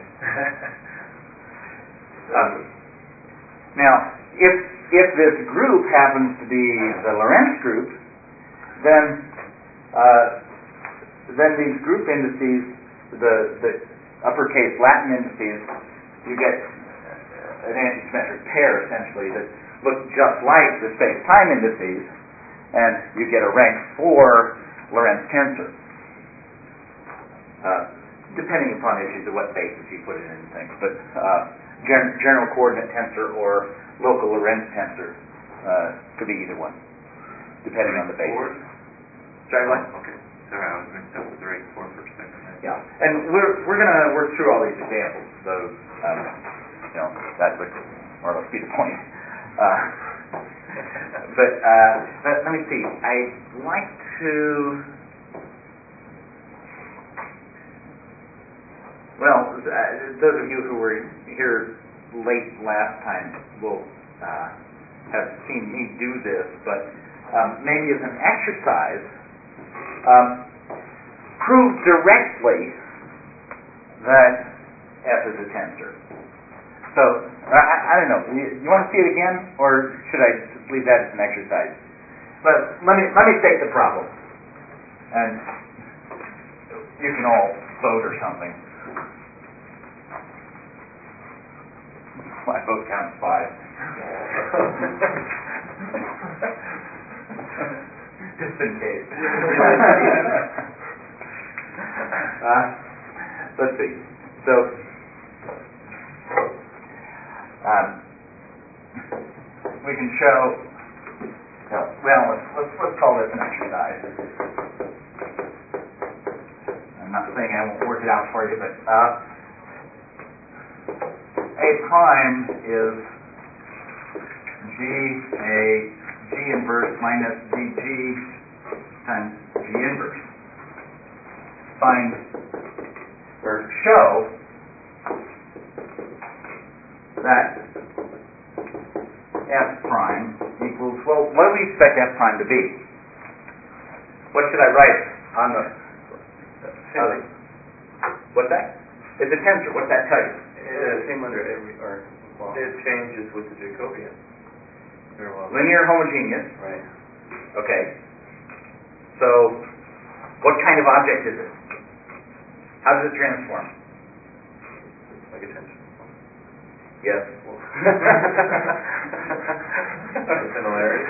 Um, now, if if this group happens to be the Lorentz group, then uh, then these group indices, the the uppercase Latin indices, you get an antisymmetric pair essentially that look just like the space-time indices, and you get a rank four Lorentz tensor. Uh, depending upon issues of what basis you put it in and things, but uh, gen- general coordinate tensor or local Lorentz tensor uh, could be either one, depending on the basis. Four? Sorry, what? Oh, okay. Sorry, I was mixed up with the rank four for a second. Yeah, and we're we're going to work through all these examples, so um, you know that would more or less be the point. Uh, but uh, let, let me see. I'd like to. Well, uh, those of you who were here late last time will uh, have seen me do this, but um, maybe as an exercise, um, prove directly that F is a tensor. So, I, I don't know, you, you want to see it again, or should I just leave that as an exercise? But let me, let me state the problem, and you can all vote or something. My vote counts five. Just in case. uh, let's see. So, um, we can show. Well, let's, let's let's call this an exercise. I'm not saying I won't work it out for you, but. Uh, A prime is G A G inverse minus dG times G inverse. Find or show that F prime equals, well, what do we expect F prime to be? What should I write on the, on the what's that? It's a tensor. What's that tell you? It's the same under every, or, well, It changes with the Jacobian. Very well. Linear homogeneous. right. Okay. So, what kind of object is it? How does it transform? Like a tensor. Yes. Similarity.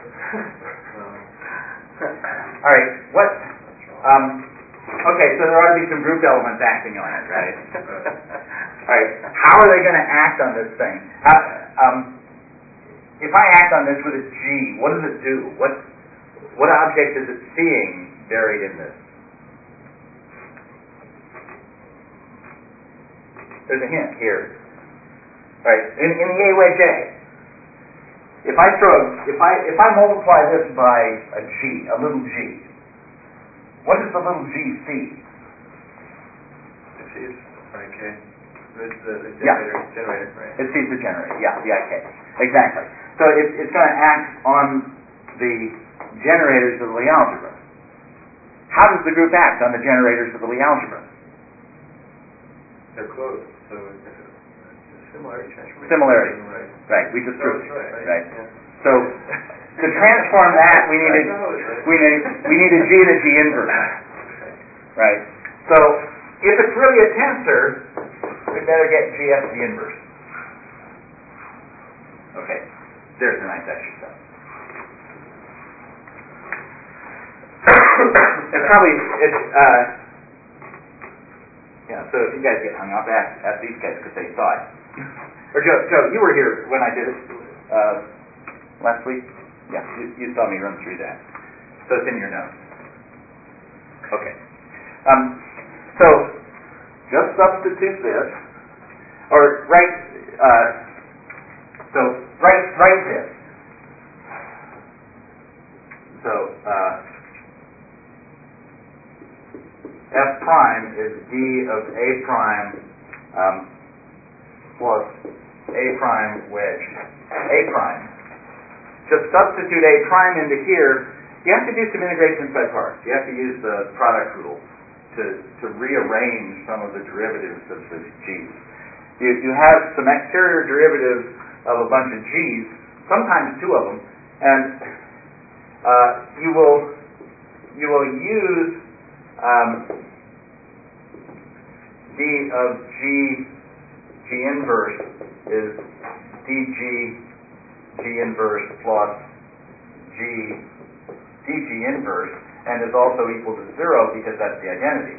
All right. What? Um, okay. So there ought to be some group elements acting on it, right? All right. How are they going to act on this thing? How, um, if I act on this with a G, what does it do? What what object is it seeing buried in this? There's a hint here. All right. In, in the A wedge A, if I throw if I if I multiply this by a G, a little G, what does the little G see? It sees I K. the, the, the Yeah. generator, generator, right? It sees the generator. Yeah, the I K. Exactly. So it, it's going to act on the generators of the Lie algebra. How does the group act on the generators of the Lie algebra? They're closed, so it's Similarity transformation. Similarity. Right. Right. We just proved it. That's right. Right. Yeah. So to transform that, we needed I know it, right? we need we need a G and a G inverse. Right. So if it's really a tensor, we better get G F G inverse. Okay. There's a nice exercise. It's probably it's uh, yeah. So if you guys get hung up, ask ask these guys because they saw it. Or Joe, Joe, you were here when I did it uh, last week. Yeah, you, you saw me run through that. So it's in your notes. Okay. Um, so just substitute this, or write. Uh, so write write this. So uh, f prime is d of a prime um, plus a prime wedge a prime. Just substitute a prime into here. You have to do some integration by parts. You have to use the product rule to, to rearrange some of the derivatives of the g's. You, you have some exterior derivatives of a bunch of g's, sometimes two of them, and uh, you will you will use um, d of g g inverse is dg g inverse plus g dg inverse, and is also equal to zero because that's the identity.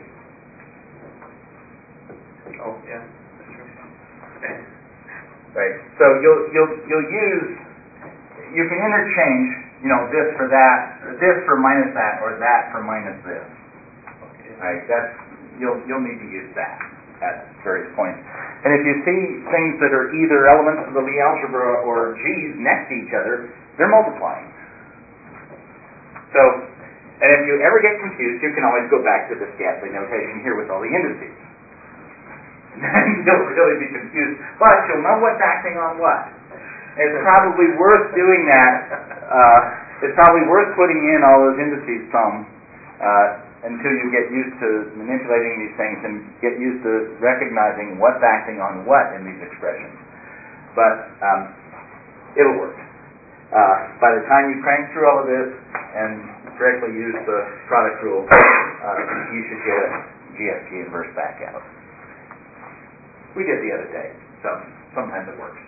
Oh, yeah, that's true. Okay. Right. So you'll you'll you'll use you can interchange, you know, this for that, or this for minus that, or that for minus this. Okay. Right. That's you'll you'll need to use that at various points. And if you see things that are either elements of the Lie algebra or g's next to each other, they're multiplying. So, and if you ever get confused, you can always go back to this ghastly notation here with all the indices. And then you'll really be confused, but you'll know what's acting on what. It's probably worth doing that. Uh, it's probably worth putting in all those indices some uh, until you get used to manipulating these things and get used to recognizing what's acting on what in these expressions. But um, it'll work. Uh, by the time you crank through all of this and correctly use the product rule, uh, you should get a G F G inverse back out. We did the other day, so sometimes it works.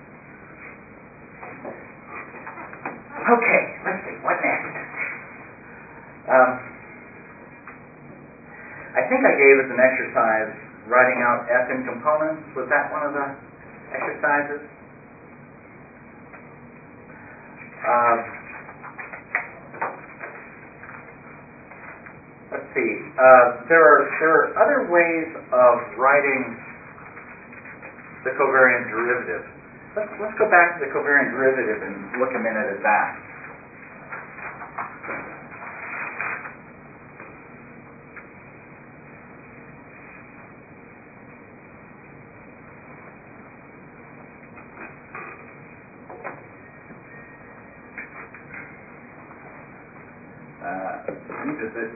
Okay, let's see, what next? Um, I think I gave as an exercise writing out F in components. Was that one of the exercises? Uh, let's see. Uh, there are there are other ways of writing the covariant derivative. Let's let's go back to the covariant derivative and look a minute at that. Uh, is it?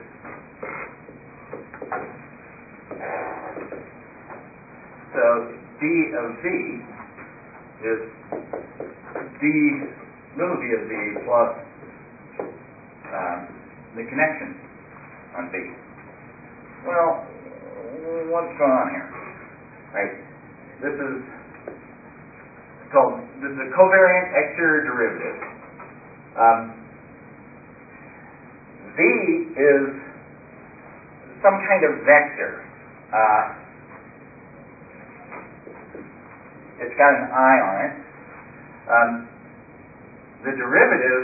So d of v is d little d of v plus um, the connection on v. Well, what's going on here? Right. This is called this is a covariant exterior derivative. Um, V is some kind of vector. Uh, it's got an I on it. Um, the derivative,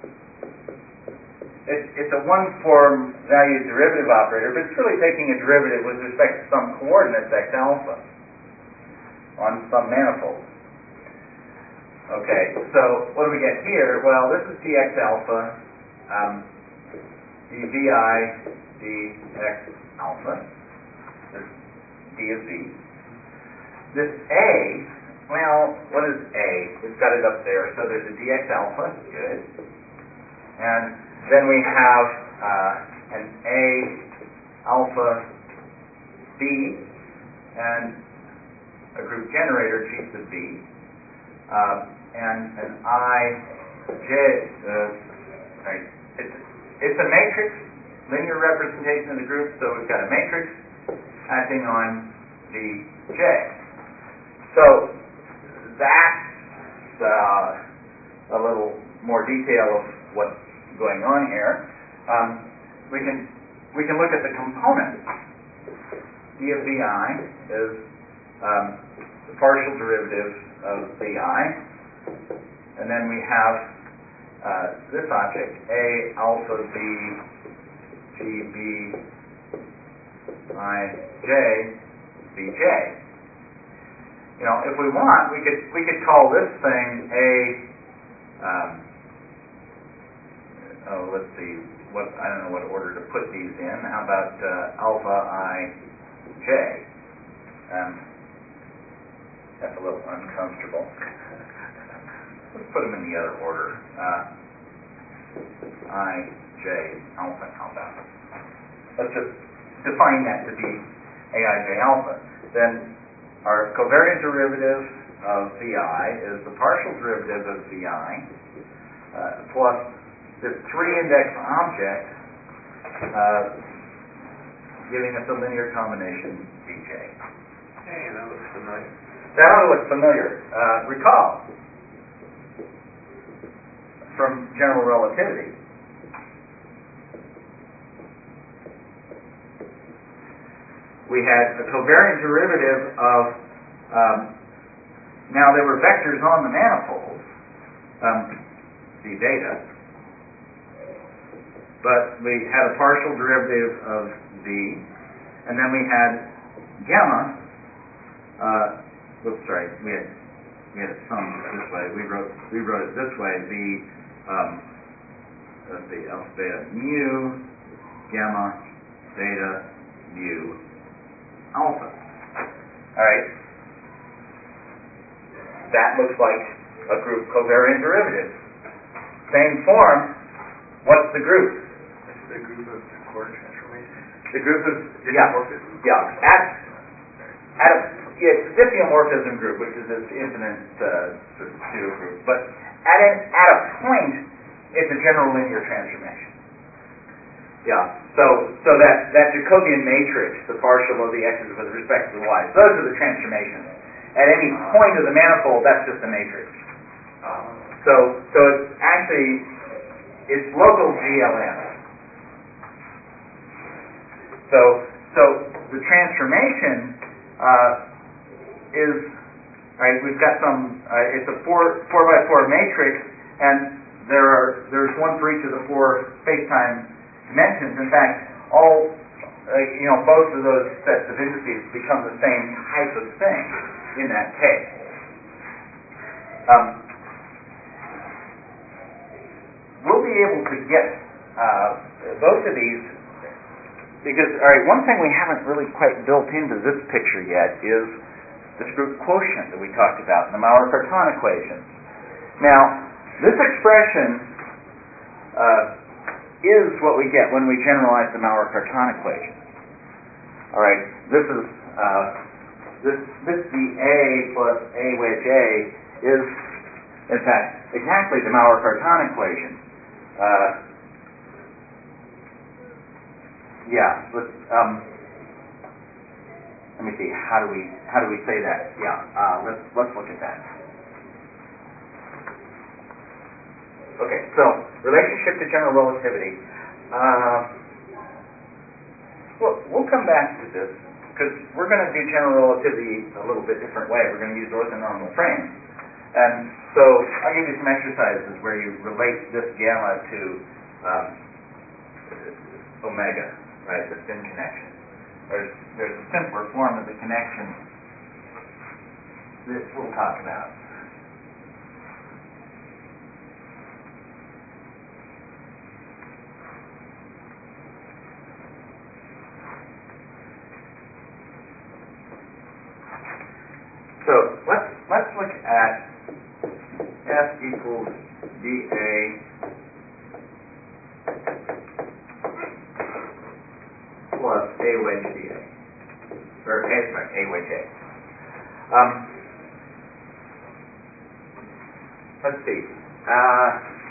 it, it's a one-form valued derivative operator, but it's really taking a derivative with respect to some coordinates x alpha on some manifold. Okay, so what do we get here? Well, this is dx alpha. Um, dvi dx alpha, this d of v. This a, well, what is a? We've got it up there. So there's a dx alpha, good. And then we have uh, an a alpha b and a group generator g sub b, uh, and an I j. Uh, right. It's It's a matrix, linear representation of the group, so we've got a matrix acting on the J. So that's uh, a little more detail of what's going on here. Um, we can we can look at the components. D of vi is um, the partial derivative of vi, and then we have uh, this object, A alpha B G B I J B J. You know, if we want, we could we could call this thing a um, oh, let's see, what I don't know what order to put these in. How about uh, alpha I J? Um, that's a little uncomfortable. Let's put them in the other order. Uh, I J alpha alpha. Let's just define that to be A I J alpha. Then our covariant derivative of vi is the partial derivative of vi uh, plus this three-index object uh, giving us a linear combination bj. Hey, that looks familiar. That ought to look familiar. Uh, recall from general relativity. We had a covariant derivative of, um, now there were vectors on the manifolds, um, d beta, but we had a partial derivative of v, and then we had gamma, uh, whoops, sorry, we had we had it summed this way. We wrote we wrote it this way: the um, let's see, alpha beta mu, gamma beta mu alpha. All right, that looks like a group covariant derivative. Same form. What's the group? This is a group of quarter transformations. The group of Different yeah morphisms? yeah at at a yeah, it's a diffeomorphism group, which is this infinite uh, sort of pseudo group. But at an at a point, it's a general linear transformation. Yeah. So so that that Jacobian matrix, the partial of the x's with respect to the y's, those are the transformations. At any point of the manifold, that's just a matrix. Uh, So so it's actually it's local G L M. So so the transformation uh, is right. We've got some. Uh, it's a four four by four matrix, and there are there's one for each of the four space-time dimensions. In fact, all uh, you know, both of those sets of indices become the same type of thing in that case. Um, we'll be able to get uh, both of these because, all right, one thing we haven't really quite built into this picture yet is this group quotient that we talked about in the Maurer-Cartan equation. Now, this expression uh, is what we get when we generalize the Maurer-Cartan equation. All right, this is uh, this this the A plus A wedge A is, in fact, exactly the Maurer-Cartan equation. Uh, yeah, let's. Um, Let me see. How do we how do we say that? Yeah. Uh, let's let's look at that. Okay. So relationship to general relativity. Uh, well, we'll come back to this because we're going to do general relativity a little bit different way. We're going to use orthonormal frames, and so I'll give you some exercises where you relate this gamma to um, omega, right? The spin connection. There's, there's a simpler form of the connection that we'll talk about. So let's let's look at F equals dA plus A wedge dA, or A, sorry, A wedge A. Um, let's see. Uh,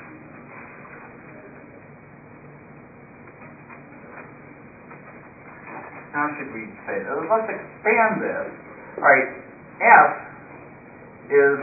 how should we say this? Let's expand this. All right, F is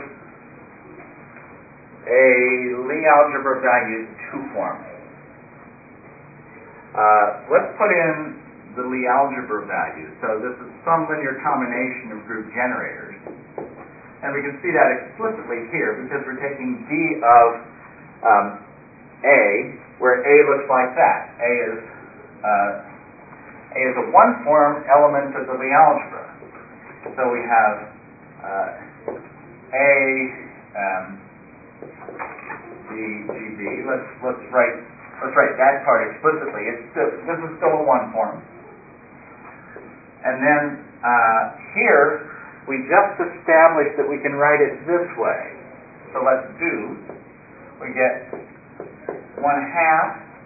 a Lie algebra valued two form. Uh, let's put in the Lie algebra value. So this is some linear combination of group generators. And we can see that explicitly here because we're taking D of um, A, where A looks like that. A is uh, A is a one-form element of the Lie algebra. So we have uh, A um, G, G B. Let's let's write let's write that part explicitly. It's still, this is still a one-form. And then uh, here we just established that we can write it this way. So let's do. We get one half.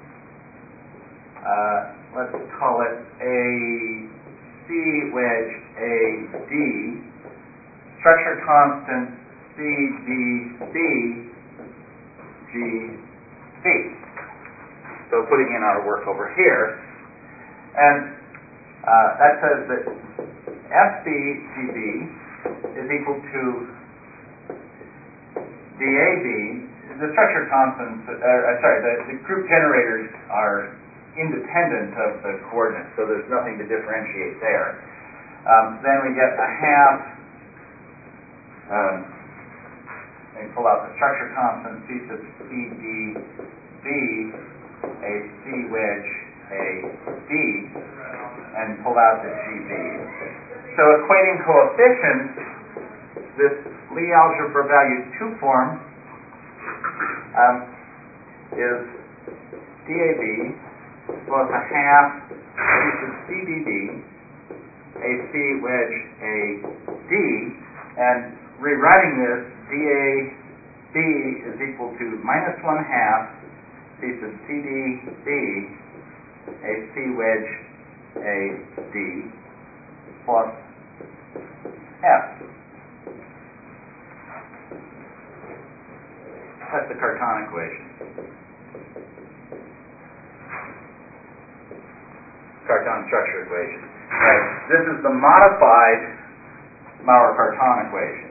Uh, let's call it a C wedge A D. Structure constant C D B G B. So putting in our work over here, and uh, that says that F B G B is equal to D A B. The structure constants, uh, uh, sorry, the, the group generators are independent of the coordinates, so there's nothing to differentiate there. Um, then we get a half, um, and pull out the structure constant, C sub C D B, a C wedge a D, and pull out the G B. So equating coefficients, this Lie algebra value two form um, is D A B plus a half C sub C D D, a C wedge a D, and rewriting this, D A B is equal to minus one half C sub C D B, a C wedge a D, plus F. That's the Cartan equation. Cartan structure equation. Right. This is the modified Maurer-Cartan equation.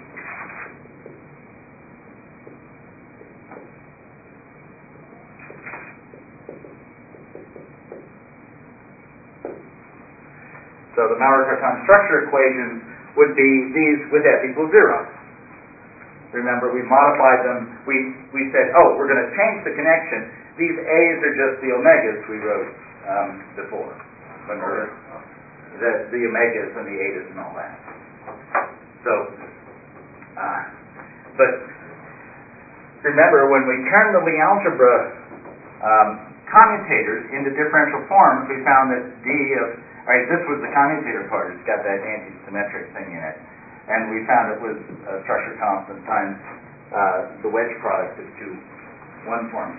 So the Maurer-Cartan structure equations would be these with F equals zero. Remember, we modified them. We we said, oh, we're going to change the connection. These A's are just the omegas we wrote um, before. When we're the, the omegas and the etas and all that. So, uh, but remember, when we turned the Lie algebra um, commutators into differential forms, we found that D of All right, this was the commutator part. It's got that anti-symmetric thing in it. And we found it was a structure constant times uh, the wedge product of two one forms.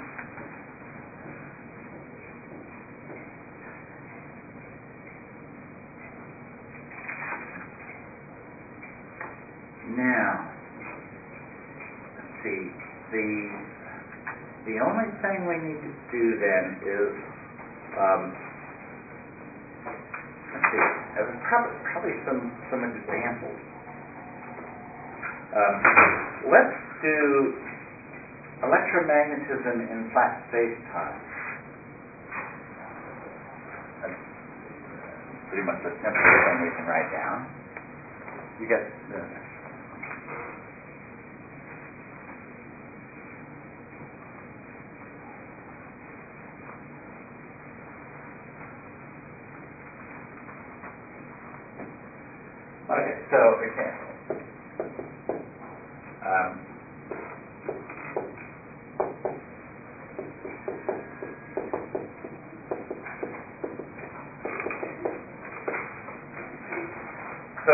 Now, let's see. The the only thing we need to do then is um, let's see. There's probably, probably some, some examples. Um, let's do electromagnetism in flat space-time. That's pretty much the simplest thing we can write down. You get the... Okay, so example. Um, so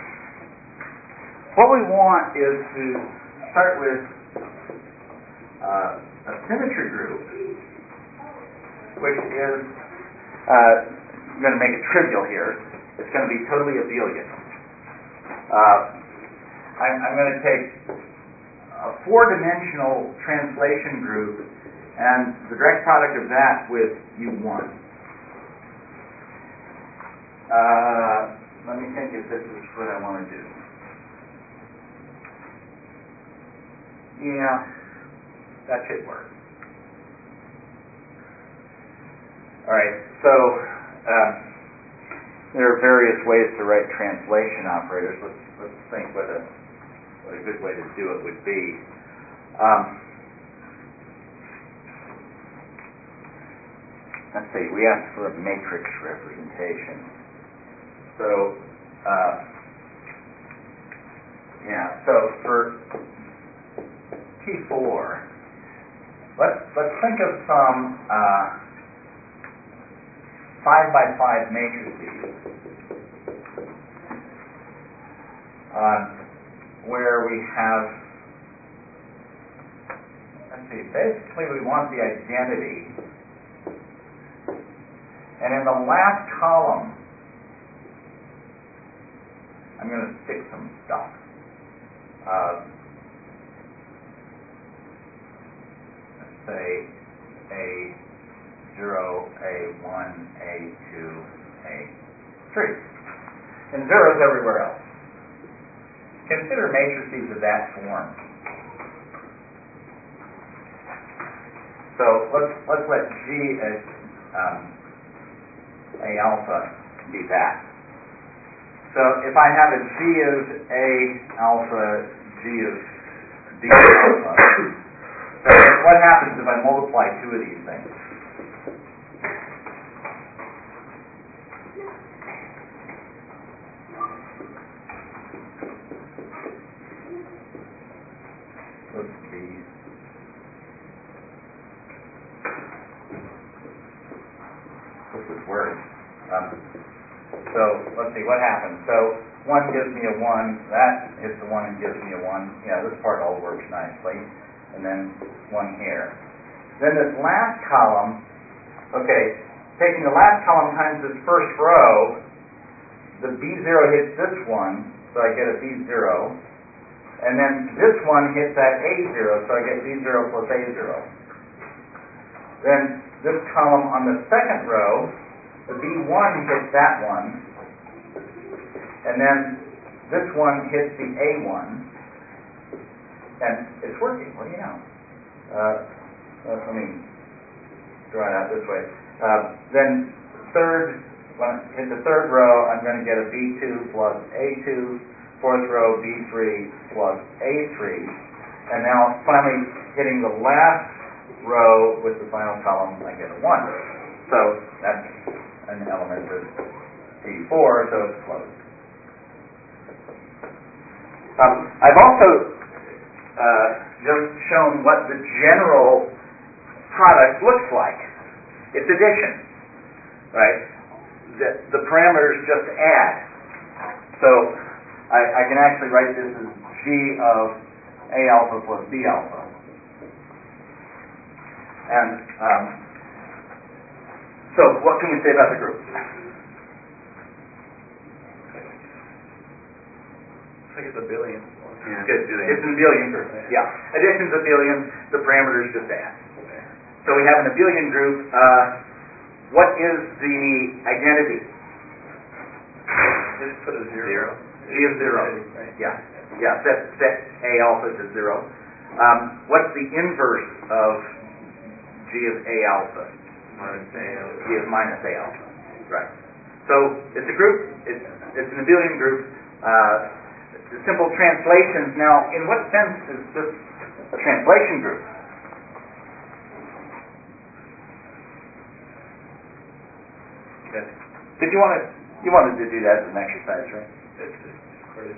what we want is to start with uh, a symmetry group, which is uh, I'm going to make it trivial here. It's going to be totally abelian. Uh, I'm, I'm going to take a four-dimensional translation group and the direct product of that with U one. Uh, let me think if this is what I want to do. Yeah, that should work. All right, so um, there are various ways to write translation operators. Let's, let's think what a, what a good way to do it would be. Um, let's see, we asked for a matrix representation. So, uh, yeah, so for T four, let's, let's think of some uh, five by five matrices uh, where we have, let's see, basically we want the identity, and in the last column I'm going to stick some stuff. Uh, let's say A zero, A one, A two, A three. And zeros everywhere else. Consider matrices of that form. So let's let's let G as um, A alpha be that. So if I have a G of A alpha, G of B alpha, so what happens if I multiply two of these things? Let's see. This is words. Um, so let's see what happens. So one gives me a one. That hits a one and gives me a one. Yeah, this part all works nicely. And then one here. Then this last column. Okay, taking the last column times this first row, the B zero hits this one, so I get a B zero. And then this one hits that A zero, so I get B zero plus A zero. Then this column on the second row, the B one hits that one, and then this one hits the A one, and it's working. What do you know? Uh, let me draw it out this way. Uh, then third, when I hit the third row, I'm going to get a B two plus A two. Fourth row, B three plus A three. And now finally hitting the last row with the final column, I get a one. So that's an element of T four, so it's closed. Um, I've also uh, just shown what the general product looks like. It's addition, right? The, the parameters just add. So I, I can actually write this as G of A alpha plus B alpha. And um, so what can we say about the group? It's like it's a billion. Yeah. It's, it's an abelian group. Yeah. Addition's a billion. The parameters just add. Okay. So we have an abelian group. Uh, what is the identity? Just put a zero. Zero? G of zero. Right. Yeah. Yeah. Set set A alpha to zero. Um, what's the inverse of G of A alpha? Minus A alpha. G of minus A alpha. Right. So it's a group. It's it's an abelian group. Uh, simple translations. Now, in what sense is this a translation group? Yes. Did you want to? You wanted to do that as an exercise, right? It's just recorded.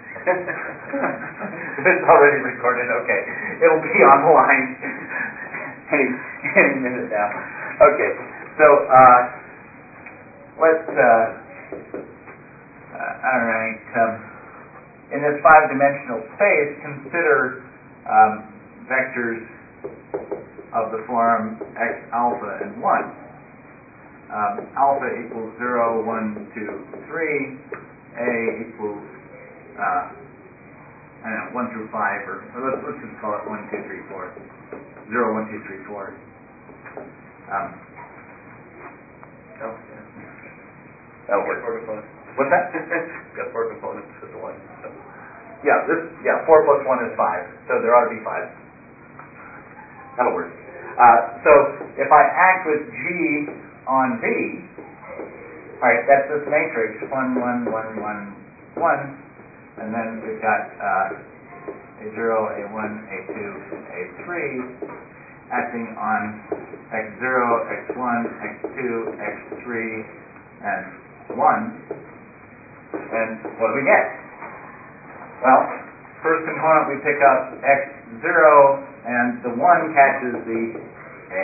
It's already recorded. Okay, it'll be online any any minute now. Okay, so uh, let's. Uh, uh, all right. Um, in this five-dimensional space, consider um, vectors of the form x alpha and one. Um, alpha equals zero, one, two, three. A equals uh, I don't know, one through five, or, or let's let's just call it one, two, three, four. Zero, one, two, three, four. Um, Oh, yeah. that'll Got work. four components. What's that? Got four components with the one. So. Yeah, this yeah, four plus one is five, so there ought to be five. That'll work. Uh, so if I act with G on V, all right, that's this matrix, one, one, one, one, one, and then we've got uh, A zero, A one, A two, A three, acting on X zero, X one, X two, X three, and one. And what do we get? Well, first component we pick up X zero, and the one catches the A.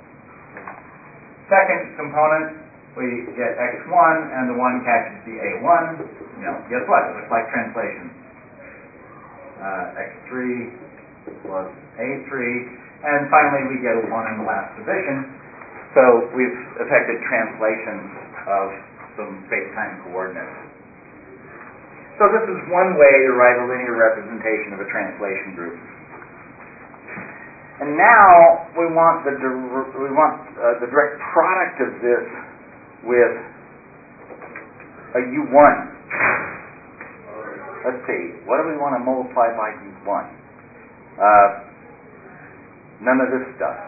Second component, we get X one, and the one catches the A one. You know, guess what? It looks like translation. Uh, X three plus A three, and finally we get a one in the last position. So we've affected translations of some space-time coordinates. So this is one way to write a linear representation of a translation group. And now we want the dir- we want uh, the direct product of this with a U one. Let's see, what do we want to multiply by U one? Uh, none of this stuff.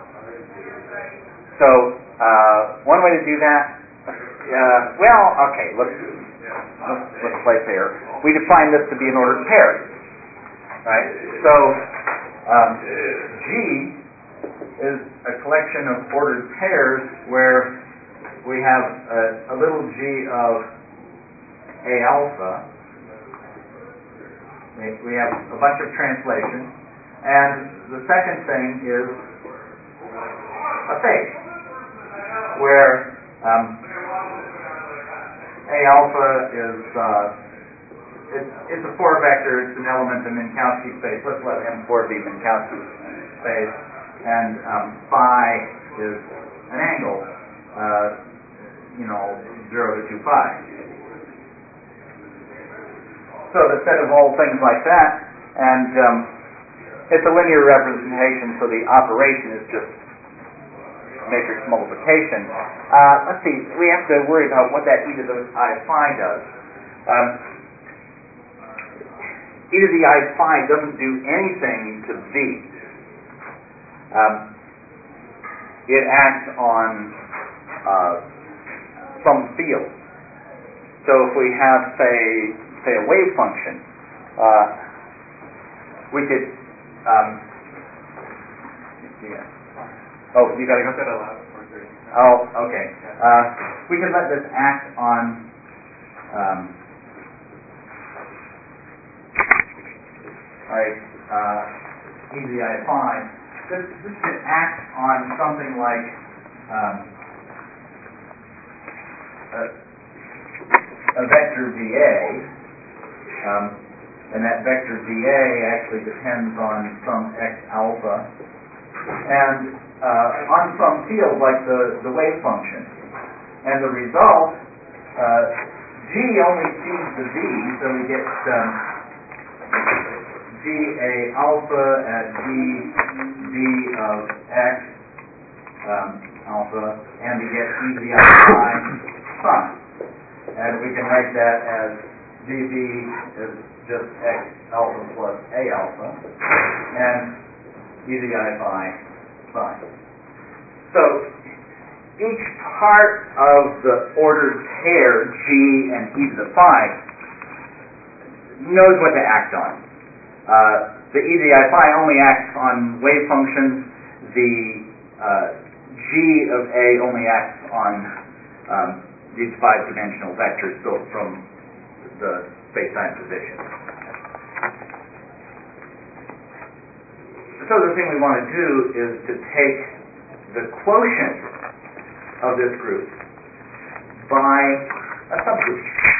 So uh, one way to do that, uh, well, okay, let's, let's let's play fair. We define this to be an ordered pair, right? So um, G is a collection of ordered pairs where we have a, a little g of A alpha. We have a bunch of translation, and the second thing is a phase, where um, A alpha is uh, it's, it's a four vector. It's an element in Minkowski space. Let's let M four be Minkowski space, and um, phi is an angle. Uh, you know, zero to two pi. So the set of all things like that, and um, it's a linear representation, so the operation is just matrix multiplication. Uh, let's see, we have to worry about what that e to the I phi does. Um, e to the I phi doesn't do anything to V. Um, it acts on uh, some field. So if we have, say, say a wave function, uh, we could. Um, yeah. Oh, you got to go. Oh, okay. Uh, we could let this act on. Um, all right. Uh, e to the I phi. This this could act on something like. Um, a, a vector V A, um, and that vector V A actually depends on some x alpha, and uh, on some field like the, the wave function. And the result, uh, G only sees the V, so we get um, G A alpha at G V of x um, alpha, and we get e to the I phi phi. And we can write that as G V is just x alpha plus A alpha, and e to the I phi phi. So each part of the ordered pair G and e to the phi knows what to act on. Uh, the e to the I phi only acts on wave functions. The uh, G of A only acts on um, these five-dimensional vectors built from the space-time position. So the thing we want to do is to take the quotient of this group by a subgroup.